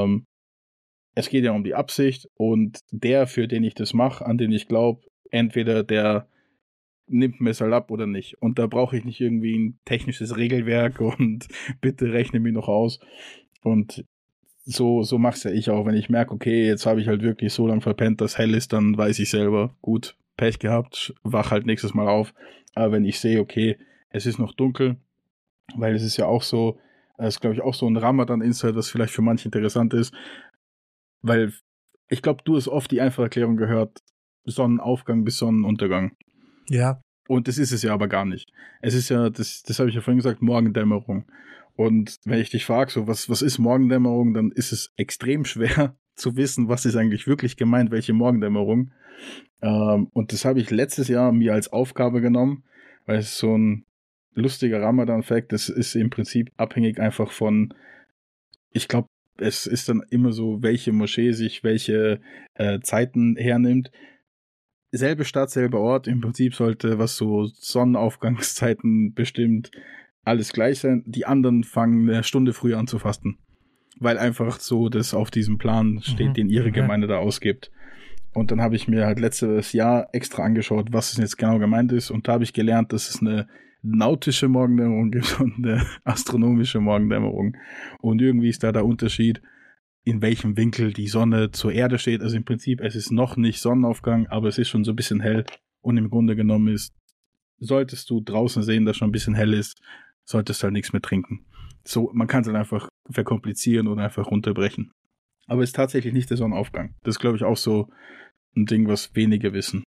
es geht ja um die Absicht und der, für den ich das mache, an den ich glaube, entweder der nimmt Messer ab oder nicht. Und da brauche ich nicht irgendwie ein technisches Regelwerk und bitte rechne mich noch aus. Und so mach's ja ich auch. Wenn ich merke, okay, jetzt habe ich halt wirklich so lange verpennt, dass hell ist, dann weiß ich selber, gut, Pech gehabt, wach halt nächstes Mal auf. Aber wenn ich sehe, okay, es ist noch dunkel, weil es ist ja auch so, das ist glaube ich auch so ein Ramadan-Insight, was vielleicht für manche interessant ist, weil ich glaube, du hast oft die einfache Erklärung gehört, Sonnenaufgang bis Sonnenuntergang. Ja. Und das ist es ja aber gar nicht. Es ist ja, das habe ich ja vorhin gesagt, Morgendämmerung. Und wenn ich dich frage, so, was ist Morgendämmerung, dann ist es extrem schwer zu wissen, was ist eigentlich wirklich gemeint, welche Morgendämmerung. Und das habe ich letztes Jahr mir als Aufgabe genommen, weil es so ein lustiger Ramadan-Fact, das ist im Prinzip abhängig einfach von, ich glaube, es ist dann immer so, welche Moschee sich welche Zeiten hernimmt. Selbe Stadt, selber Ort, im Prinzip sollte, was so Sonnenaufgangszeiten bestimmt, alles gleich sein. Die anderen fangen eine Stunde früher an zu fasten, weil einfach so das auf diesem Plan steht, den ihre Gemeinde da ausgibt. Und dann habe ich mir halt letztes Jahr extra angeschaut, was es jetzt genau gemeint ist, und da habe ich gelernt, dass es eine nautische Morgendämmerung gibt und eine astronomische Morgendämmerung. Und irgendwie ist da der Unterschied, in welchem Winkel die Sonne zur Erde steht. Also im Prinzip, es ist noch nicht Sonnenaufgang, aber es ist schon so ein bisschen hell. Und im Grunde genommen solltest du draußen sehen, dass schon ein bisschen hell ist, solltest du halt nichts mehr trinken. So, man kann es halt einfach verkomplizieren oder einfach runterbrechen. Aber es ist tatsächlich nicht der Sonnenaufgang. Das ist, glaube ich, auch so ein Ding, was wenige wissen.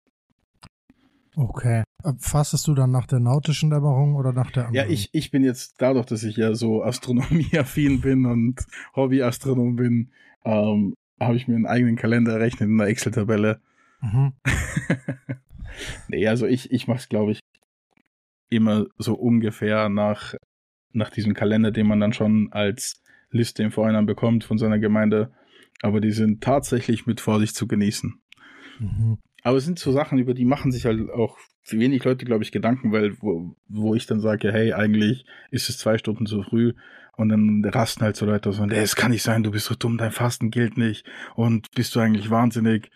Okay. Fastest du dann nach der nautischen Dämmerung oder nach der anderen? Ja, ich bin jetzt, dadurch, dass ich ja so astronomieaffin bin und Hobbyastronom bin, habe ich mir einen eigenen Kalender errechnet in einer Excel-Tabelle. Nee, also ich mache es, glaube ich, immer so ungefähr nach diesem Kalender, den man dann schon als Liste im Vorhinein bekommt von seiner Gemeinde. Aber die sind tatsächlich mit Vorsicht zu genießen. Aber es sind so Sachen, über die machen sich halt auch wenig Leute, glaube ich, Gedanken, weil wo ich dann sage, hey, eigentlich ist es 2 Stunden zu früh, und dann rasten halt so Leute so, es kann nicht sein, du bist so dumm, dein Fasten gilt nicht und bist du eigentlich wahnsinnig.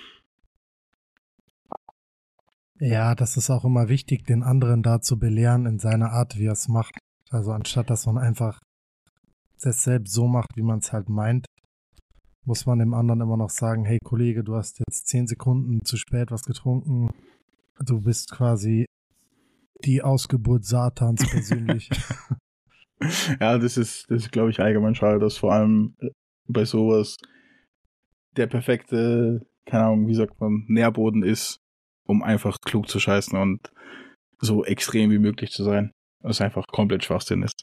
Ja, das ist auch immer wichtig, den anderen da zu belehren in seiner Art, wie er es macht. Also anstatt, dass man einfach es selbst so macht, wie man es halt meint, muss man dem anderen immer noch sagen, hey Kollege, du hast jetzt 10 Sekunden zu spät was getrunken. Du bist quasi die Ausgeburt Satans persönlich. Ja, das ist glaube ich, allgemein schade, dass vor allem bei sowas der perfekte, keine Ahnung, wie sagt man, Nährboden ist, um einfach klug zu scheißen und so extrem wie möglich zu sein. Was einfach komplett Schwachsinn ist.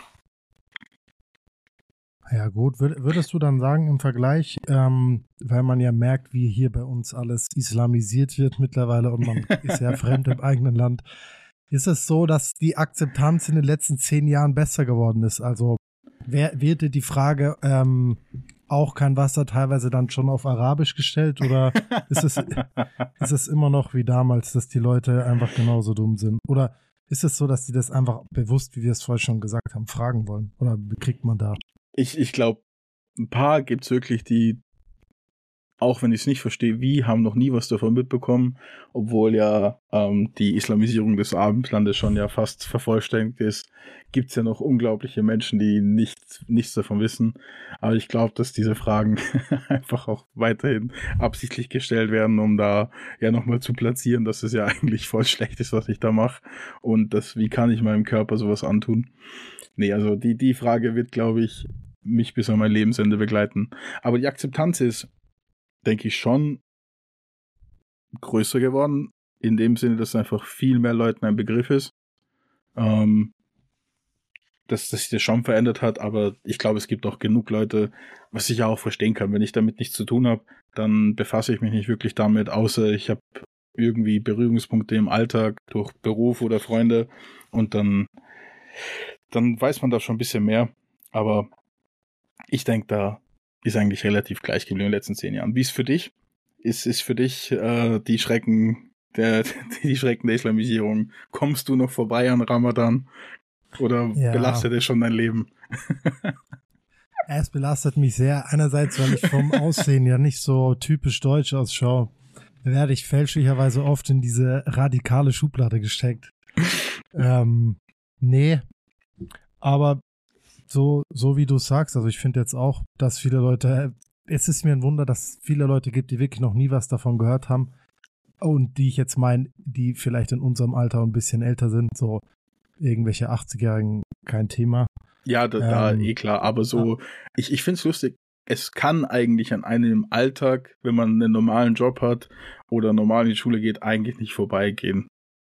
Ja gut, würdest du dann sagen im Vergleich, weil man ja merkt, wie hier bei uns alles islamisiert wird mittlerweile und man ist ja fremd im eigenen Land, ist es so, dass die Akzeptanz in den letzten 10 Jahren besser geworden ist? Also wird dir die Frage auch kein Wasser teilweise dann schon auf Arabisch gestellt oder ist es immer noch wie damals, dass die Leute einfach genauso dumm sind? Oder ist es so, dass die das einfach bewusst, wie wir es vorher schon gesagt haben, fragen wollen? Oder kriegt man da? Ich glaube, ein paar gibt es wirklich, die, auch wenn ich es nicht verstehe, haben noch nie was davon mitbekommen, obwohl ja die Islamisierung des Abendlandes schon ja fast vervollständigt ist, gibt es ja noch unglaubliche Menschen, die nichts davon wissen. Aber ich glaube, dass diese Fragen einfach auch weiterhin absichtlich gestellt werden, um da ja nochmal zu platzieren, dass es ja eigentlich voll schlecht ist, was ich da mache. Und wie kann ich meinem Körper sowas antun? Nee, also die Frage wird, glaube ich, mich bis an mein Lebensende begleiten. Aber die Akzeptanz ist, denke ich, schon größer geworden, in dem Sinne, dass einfach viel mehr Leuten ein Begriff ist. Dass sich das schon verändert hat, aber ich glaube, es gibt auch genug Leute, was ich ja auch verstehen kann. Wenn ich damit nichts zu tun habe, dann befasse ich mich nicht wirklich damit, außer ich habe irgendwie Berührungspunkte im Alltag durch Beruf oder Freunde und dann weiß man da schon ein bisschen mehr. Aber ich denke, da ist eigentlich relativ gleich geblieben in den letzten 10 Jahren. Wie ist es für dich? Ist für dich die Schrecken der Islamisierung? Kommst du noch vorbei an Ramadan? Oder belastet es schon dein Leben? Es belastet mich sehr. Einerseits, weil ich vom Aussehen ja nicht so typisch deutsch ausschaue, werde ich fälschlicherweise oft in diese radikale Schublade gesteckt. Nee, aber so wie du sagst, also ich finde jetzt auch, dass viele Leute, es ist mir ein Wunder, dass es viele Leute gibt, die wirklich noch nie was davon gehört haben und die ich jetzt meine, die vielleicht in unserem Alter ein bisschen älter sind, so irgendwelche 80-Jährigen, kein Thema. Ja, da klar, aber so, ich finde es lustig, es kann eigentlich an einem im Alltag, wenn man einen normalen Job hat oder normal in die Schule geht, eigentlich nicht vorbeigehen.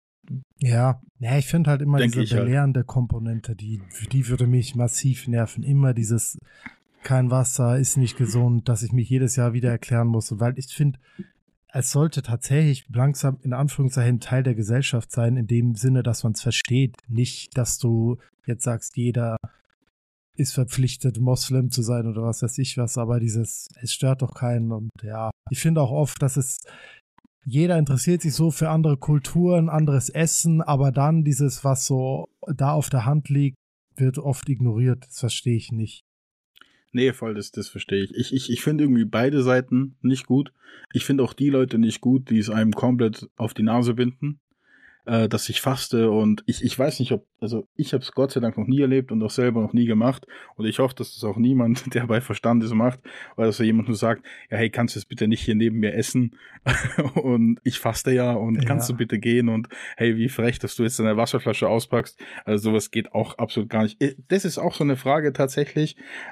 Ja, ich finde halt immer diese belehrende Komponente, die würde mich massiv nerven. Immer dieses kein Wasser, ist nicht gesund, dass ich mich jedes Jahr wieder erklären muss. Weil ich finde, es sollte tatsächlich langsam in Anführungszeichen Teil der Gesellschaft sein, in dem Sinne, dass man es versteht. Nicht, dass du jetzt sagst, jeder ist verpflichtet, Moslem zu sein oder was weiß ich was, aber es stört doch keinen. Und ja, ich finde auch oft, dass jeder interessiert sich so für andere Kulturen, anderes Essen, aber dann dieses, was so da auf der Hand liegt, wird oft ignoriert. Das verstehe ich nicht. Nee, voll, das verstehe ich. Ich finde irgendwie beide Seiten nicht gut. Ich finde auch die Leute nicht gut, die es einem komplett auf die Nase binden, dass ich faste und ich weiß nicht, also ich habe es Gott sei Dank noch nie erlebt und auch selber noch nie gemacht und ich hoffe, dass das auch niemand, der bei Verstand ist, macht, weil dass jemand nur sagt, ja hey, kannst du jetzt bitte nicht hier neben mir essen und ich faste ja und kannst du bitte gehen und hey, wie frech, dass du jetzt deine Wasserflasche auspackst, also sowas geht auch absolut gar nicht. Das ist auch so eine Frage tatsächlich,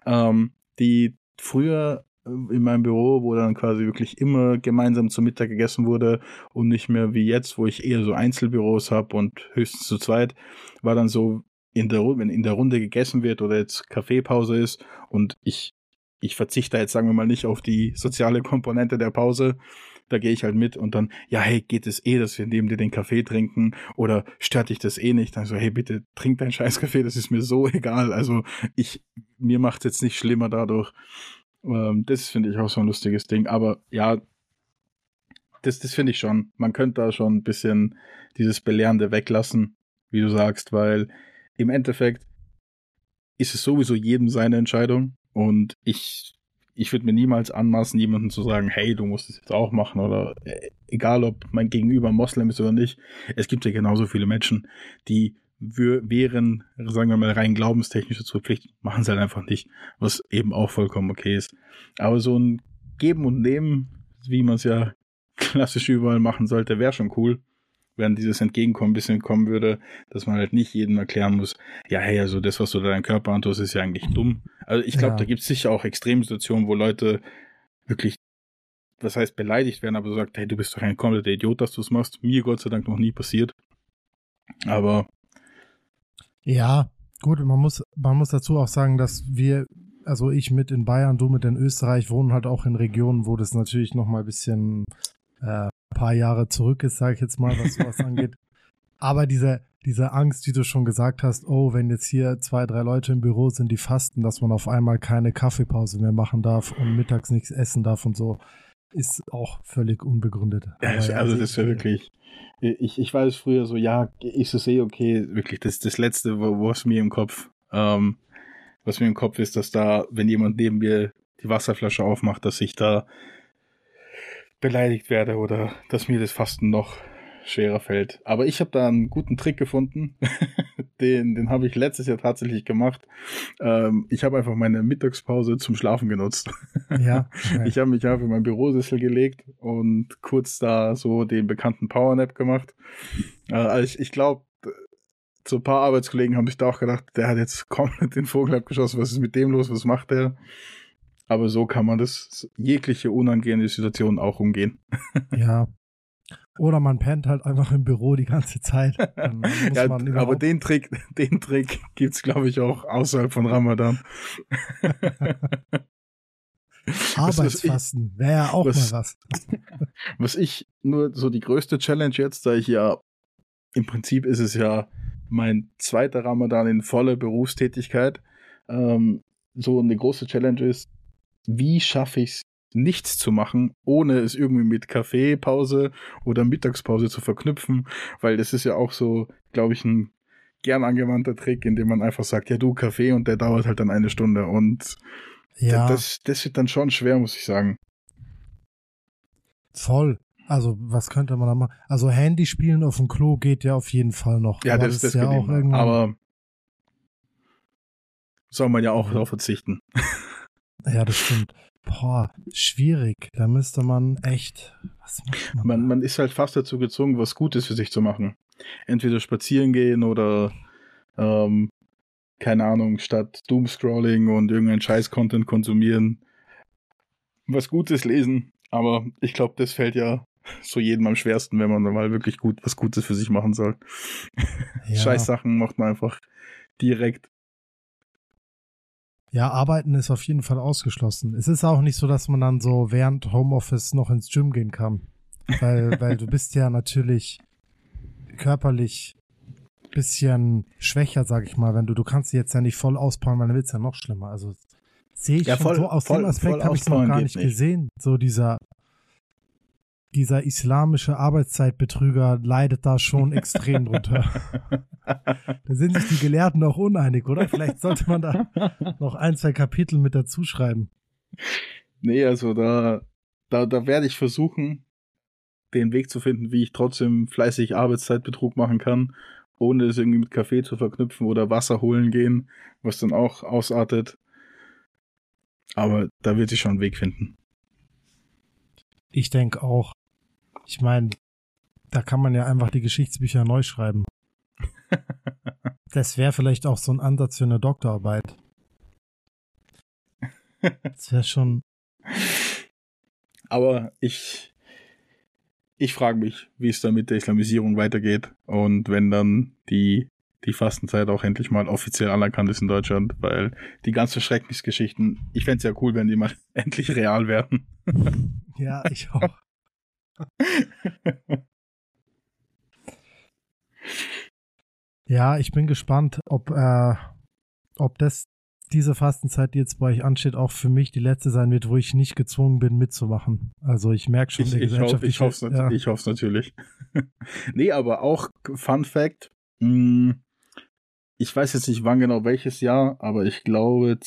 die früher in meinem Büro, wo dann quasi wirklich immer gemeinsam zum Mittag gegessen wurde und nicht mehr wie jetzt, wo ich eher so Einzelbüros habe und höchstens zu zweit, war dann so, wenn in der Runde gegessen wird oder jetzt Kaffeepause ist und ich verzichte jetzt, sagen wir mal, nicht auf die soziale Komponente der Pause, da gehe ich halt mit und dann, ja, hey, geht es dass wir neben dir den Kaffee trinken oder stört dich das nicht? Dann so, hey, bitte trink deinen scheiß Kaffee, das ist mir so egal, also mir macht es jetzt nicht schlimmer dadurch. Das finde ich auch so ein lustiges Ding. Aber ja, das finde ich schon. Man könnte da schon ein bisschen dieses Belehrende weglassen, wie du sagst, weil im Endeffekt ist es sowieso jedem seine Entscheidung. Und ich würde mir niemals anmaßen, jemandem zu sagen, hey, du musst es jetzt auch machen. Oder egal, ob mein Gegenüber Moslem ist oder nicht. Es gibt ja genauso viele Menschen, die wären, sagen wir mal, rein glaubenstechnisch dazu verpflichtet, machen sie halt einfach nicht, was eben auch vollkommen okay ist. Aber so ein Geben und Nehmen, wie man es ja klassisch überall machen sollte, wäre schon cool. wenn dieses Entgegenkommen ein bisschen kommen würde, dass man halt nicht jedem erklären muss, ja, hey, also das, was du da deinem Körper antust, ist ja eigentlich dumm. Also ich glaube, da gibt es sicher auch Extremsituationen, wo Leute wirklich, was heißt beleidigt werden, aber sagt, hey, du bist doch ein kompletter Idiot, dass du es machst. Mir Gott sei Dank noch nie passiert. Aber ja, gut, man muss dazu auch sagen, dass also ich mit in Bayern, du mit in Österreich, wohnen halt auch in Regionen, wo das natürlich noch mal ein bisschen ein paar Jahre zurück ist, sage ich jetzt mal, was sowas angeht. Aber diese Angst, die du schon gesagt hast, oh, wenn jetzt hier 2, 3 Leute im Büro sind, die fasten, dass man auf einmal keine Kaffeepause mehr machen darf und mittags nichts essen darf und so, ist auch völlig unbegründet. Ja, also das ist ja wirklich, ich weiß früher so, ja, ich so sehe, okay, wirklich das Letzte, was mir im Kopf ist, dass da, wenn jemand neben mir die Wasserflasche aufmacht, dass ich da beleidigt werde oder dass mir das Fasten noch schwerer fällt. Aber ich habe da einen guten Trick gefunden. Den habe ich letztes Jahr tatsächlich gemacht. Ich habe einfach meine Mittagspause zum Schlafen genutzt. Ja. Ich habe mich einfach in meinen Bürosessel gelegt und kurz da so den bekannten Powernap gemacht. Also ich glaube, so ein paar Arbeitskollegen haben sich da auch gedacht, der hat jetzt komplett den Vogel abgeschossen. Was ist mit dem los? Was macht der? Aber so kann man das jegliche unangenehme Situation auch umgehen. Ja. Oder man pennt halt einfach im Büro die ganze Zeit. Ja, aber den Trick gibt's, glaube ich, auch außerhalb von Ramadan. Arbeitsfasten wäre ja auch mal was. Was ich nur so die größte Challenge jetzt, da ich ja im Prinzip ist es ja mein zweiter Ramadan in voller Berufstätigkeit, so eine große Challenge ist, wie schaffe ich es, nichts zu machen, ohne es irgendwie mit Kaffeepause oder Mittagspause zu verknüpfen, weil das ist ja auch so, glaube ich, ein gern angewandter Trick, indem man einfach sagt, ja du, Kaffee und der dauert halt dann 1 Stunde und ja. Das wird dann schon schwer, muss ich sagen. Voll. Also, was könnte man da machen? Also, Handy spielen auf dem Klo geht ja auf jeden Fall noch. Ja, das ist ja auch irgendwann. Aber soll man ja auch darauf verzichten. Ja, das stimmt. Boah, schwierig. Da müsste man echt. Was macht man ist halt fast dazu gezwungen, was Gutes für sich zu machen. Entweder spazieren gehen oder keine Ahnung, statt Doomscrolling und irgendeinen Scheiß-Content konsumieren, was Gutes lesen. Aber ich glaube, das fällt ja so jedem am schwersten, wenn man mal wirklich was Gutes für sich machen soll. Ja. Scheiß-Sachen macht man einfach direkt. Ja, arbeiten ist auf jeden Fall ausgeschlossen. Es ist auch nicht so, dass man dann so während Homeoffice noch ins Gym gehen kann. Weil du bist ja natürlich körperlich ein bisschen schwächer, sag ich mal. Du kannst dich jetzt ja nicht voll auspowern, weil dann wird es ja noch schlimmer. Also sehe ich ja, schon so, aus dem Aspekt habe ich es noch gar nicht gesehen. So dieser islamische Arbeitszeitbetrüger leidet da schon extrem drunter. Da sind sich die Gelehrten auch uneinig, oder? Vielleicht sollte man da noch 1, 2 Kapitel mit dazu schreiben. Nee, also da werde ich versuchen, den Weg zu finden, wie ich trotzdem fleißig Arbeitszeitbetrug machen kann, ohne es irgendwie mit Kaffee zu verknüpfen oder Wasser holen gehen, was dann auch ausartet. Aber da wird sich schon ein Weg finden. Ich denke auch. Ich meine, da kann man ja einfach die Geschichtsbücher neu schreiben. Das wäre vielleicht auch so ein Ansatz für eine Doktorarbeit. Das wäre schon... Aber ich frage mich, wie es da mit der Islamisierung weitergeht und wenn dann die Fastenzeit auch endlich mal offiziell anerkannt ist in Deutschland, weil die ganzen Schreckensgeschichten, ich fände es ja cool, wenn die mal endlich real werden. Ja, ich auch. Ja, ich bin gespannt, ob diese Fastenzeit, die jetzt bei euch ansteht, auch für mich die letzte sein wird, wo ich nicht gezwungen bin, mitzumachen. Also ich merke schon, ich hoffe es natürlich. Nee, aber auch Fun Fact, ich weiß jetzt nicht wann genau welches Jahr, aber ich glaube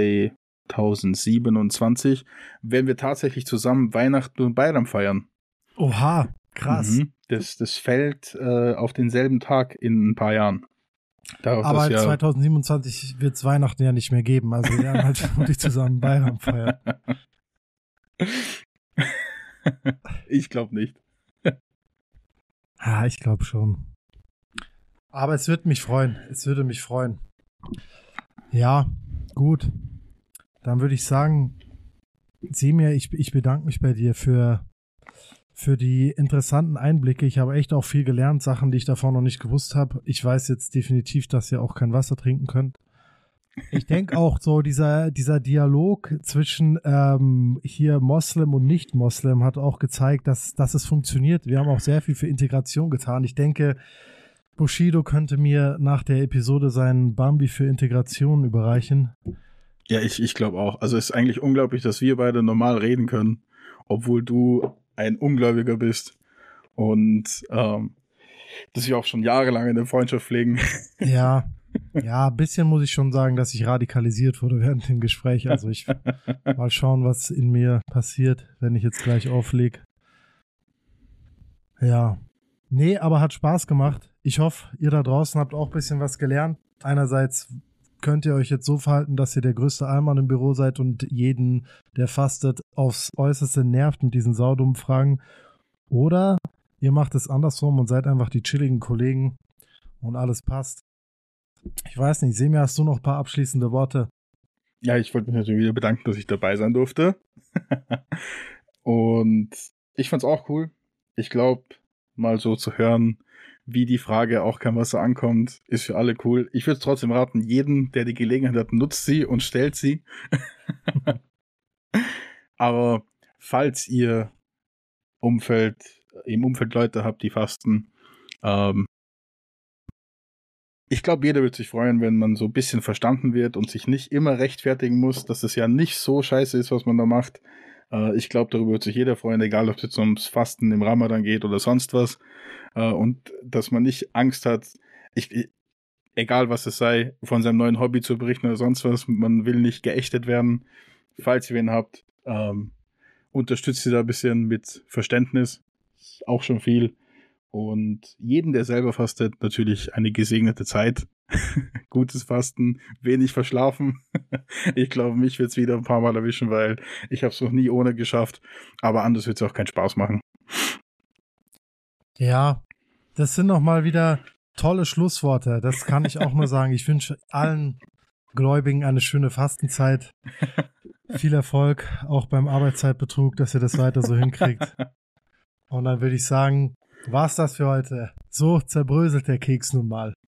2027 werden wir tatsächlich zusammen Weihnachten und Bayram feiern. Oha, krass. Das fällt auf denselben Tag in ein paar Jahren. Aber 2027 wird es Weihnachten ja nicht mehr geben, also wir werden halt vermutlich zusammen Bayram feiern. Ich glaube nicht. Ich glaube schon. Aber es würde mich freuen. Es würde mich freuen. Ja, gut. Dann würde ich sagen, Semir, ich bedanke mich bei dir für die interessanten Einblicke. Ich habe echt auch viel gelernt, Sachen, die ich davor noch nicht gewusst habe. Ich weiß jetzt definitiv, dass ihr auch kein Wasser trinken könnt. Ich denke auch so, dieser Dialog zwischen hier Moslem und Nicht-Moslem hat auch gezeigt, dass es funktioniert. Wir haben auch sehr viel für Integration getan. Ich denke, Bushido könnte mir nach der Episode seinen Bambi für Integration überreichen. Ja, ich glaube auch. Also es ist eigentlich unglaublich, dass wir beide normal reden können, obwohl du ein Ungläubiger bist und dass wir auch schon jahrelang eine Freundschaft pflegen. Ja, ein bisschen muss ich schon sagen, dass ich radikalisiert wurde während dem Gespräch. Also ich mal schauen, was in mir passiert, wenn ich jetzt gleich auflege. Ja, nee, aber hat Spaß gemacht. Ich hoffe, ihr da draußen habt auch ein bisschen was gelernt. Einerseits könnt ihr euch jetzt so verhalten, dass ihr der größte Allmann im Büro seid und jeden, der fastet, aufs Äußerste nervt mit diesen saudummen Fragen. Oder ihr macht es andersrum und seid einfach die chilligen Kollegen und alles passt. Ich weiß nicht, Semir, hast du noch ein paar abschließende Worte? Ja, ich wollte mich natürlich wieder bedanken, dass ich dabei sein durfte. Und ich fand's auch cool. Ich glaube, mal so zu hören, wie die Frage auch kein Wasser ankommt, ist für alle cool. Ich würde trotzdem raten, jeden, der die Gelegenheit hat, nutzt sie und stellt sie. Aber falls ihr im Umfeld Leute habt, die fasten, ich glaube, jeder wird sich freuen, wenn man so ein bisschen verstanden wird und sich nicht immer rechtfertigen muss, dass es ja nicht so scheiße ist, was man da macht. Ich glaube, darüber wird sich jeder freuen, egal ob es jetzt ums Fasten im Ramadan geht oder sonst was. Und dass man nicht Angst hat, egal was es sei, von seinem neuen Hobby zu berichten oder sonst was. Man will nicht geächtet werden. Falls ihr wen habt, unterstützt sie da ein bisschen mit Verständnis. Auch schon viel. Und jeden, der selber fastet, natürlich eine gesegnete Zeit. Gutes Fasten, wenig verschlafen. Ich glaube, mich wird es wieder ein paar Mal erwischen, weil ich habe es noch nie ohne geschafft. Aber anders wird es auch keinen Spaß machen. Ja, das sind nochmal wieder tolle Schlussworte. Das kann ich auch nur sagen. Ich wünsche allen Gläubigen eine schöne Fastenzeit. Viel Erfolg, auch beim Arbeitszeitbetrug, dass ihr das weiter so hinkriegt. Und dann würde ich sagen, war's das für heute. So zerbröselt der Keks nun mal.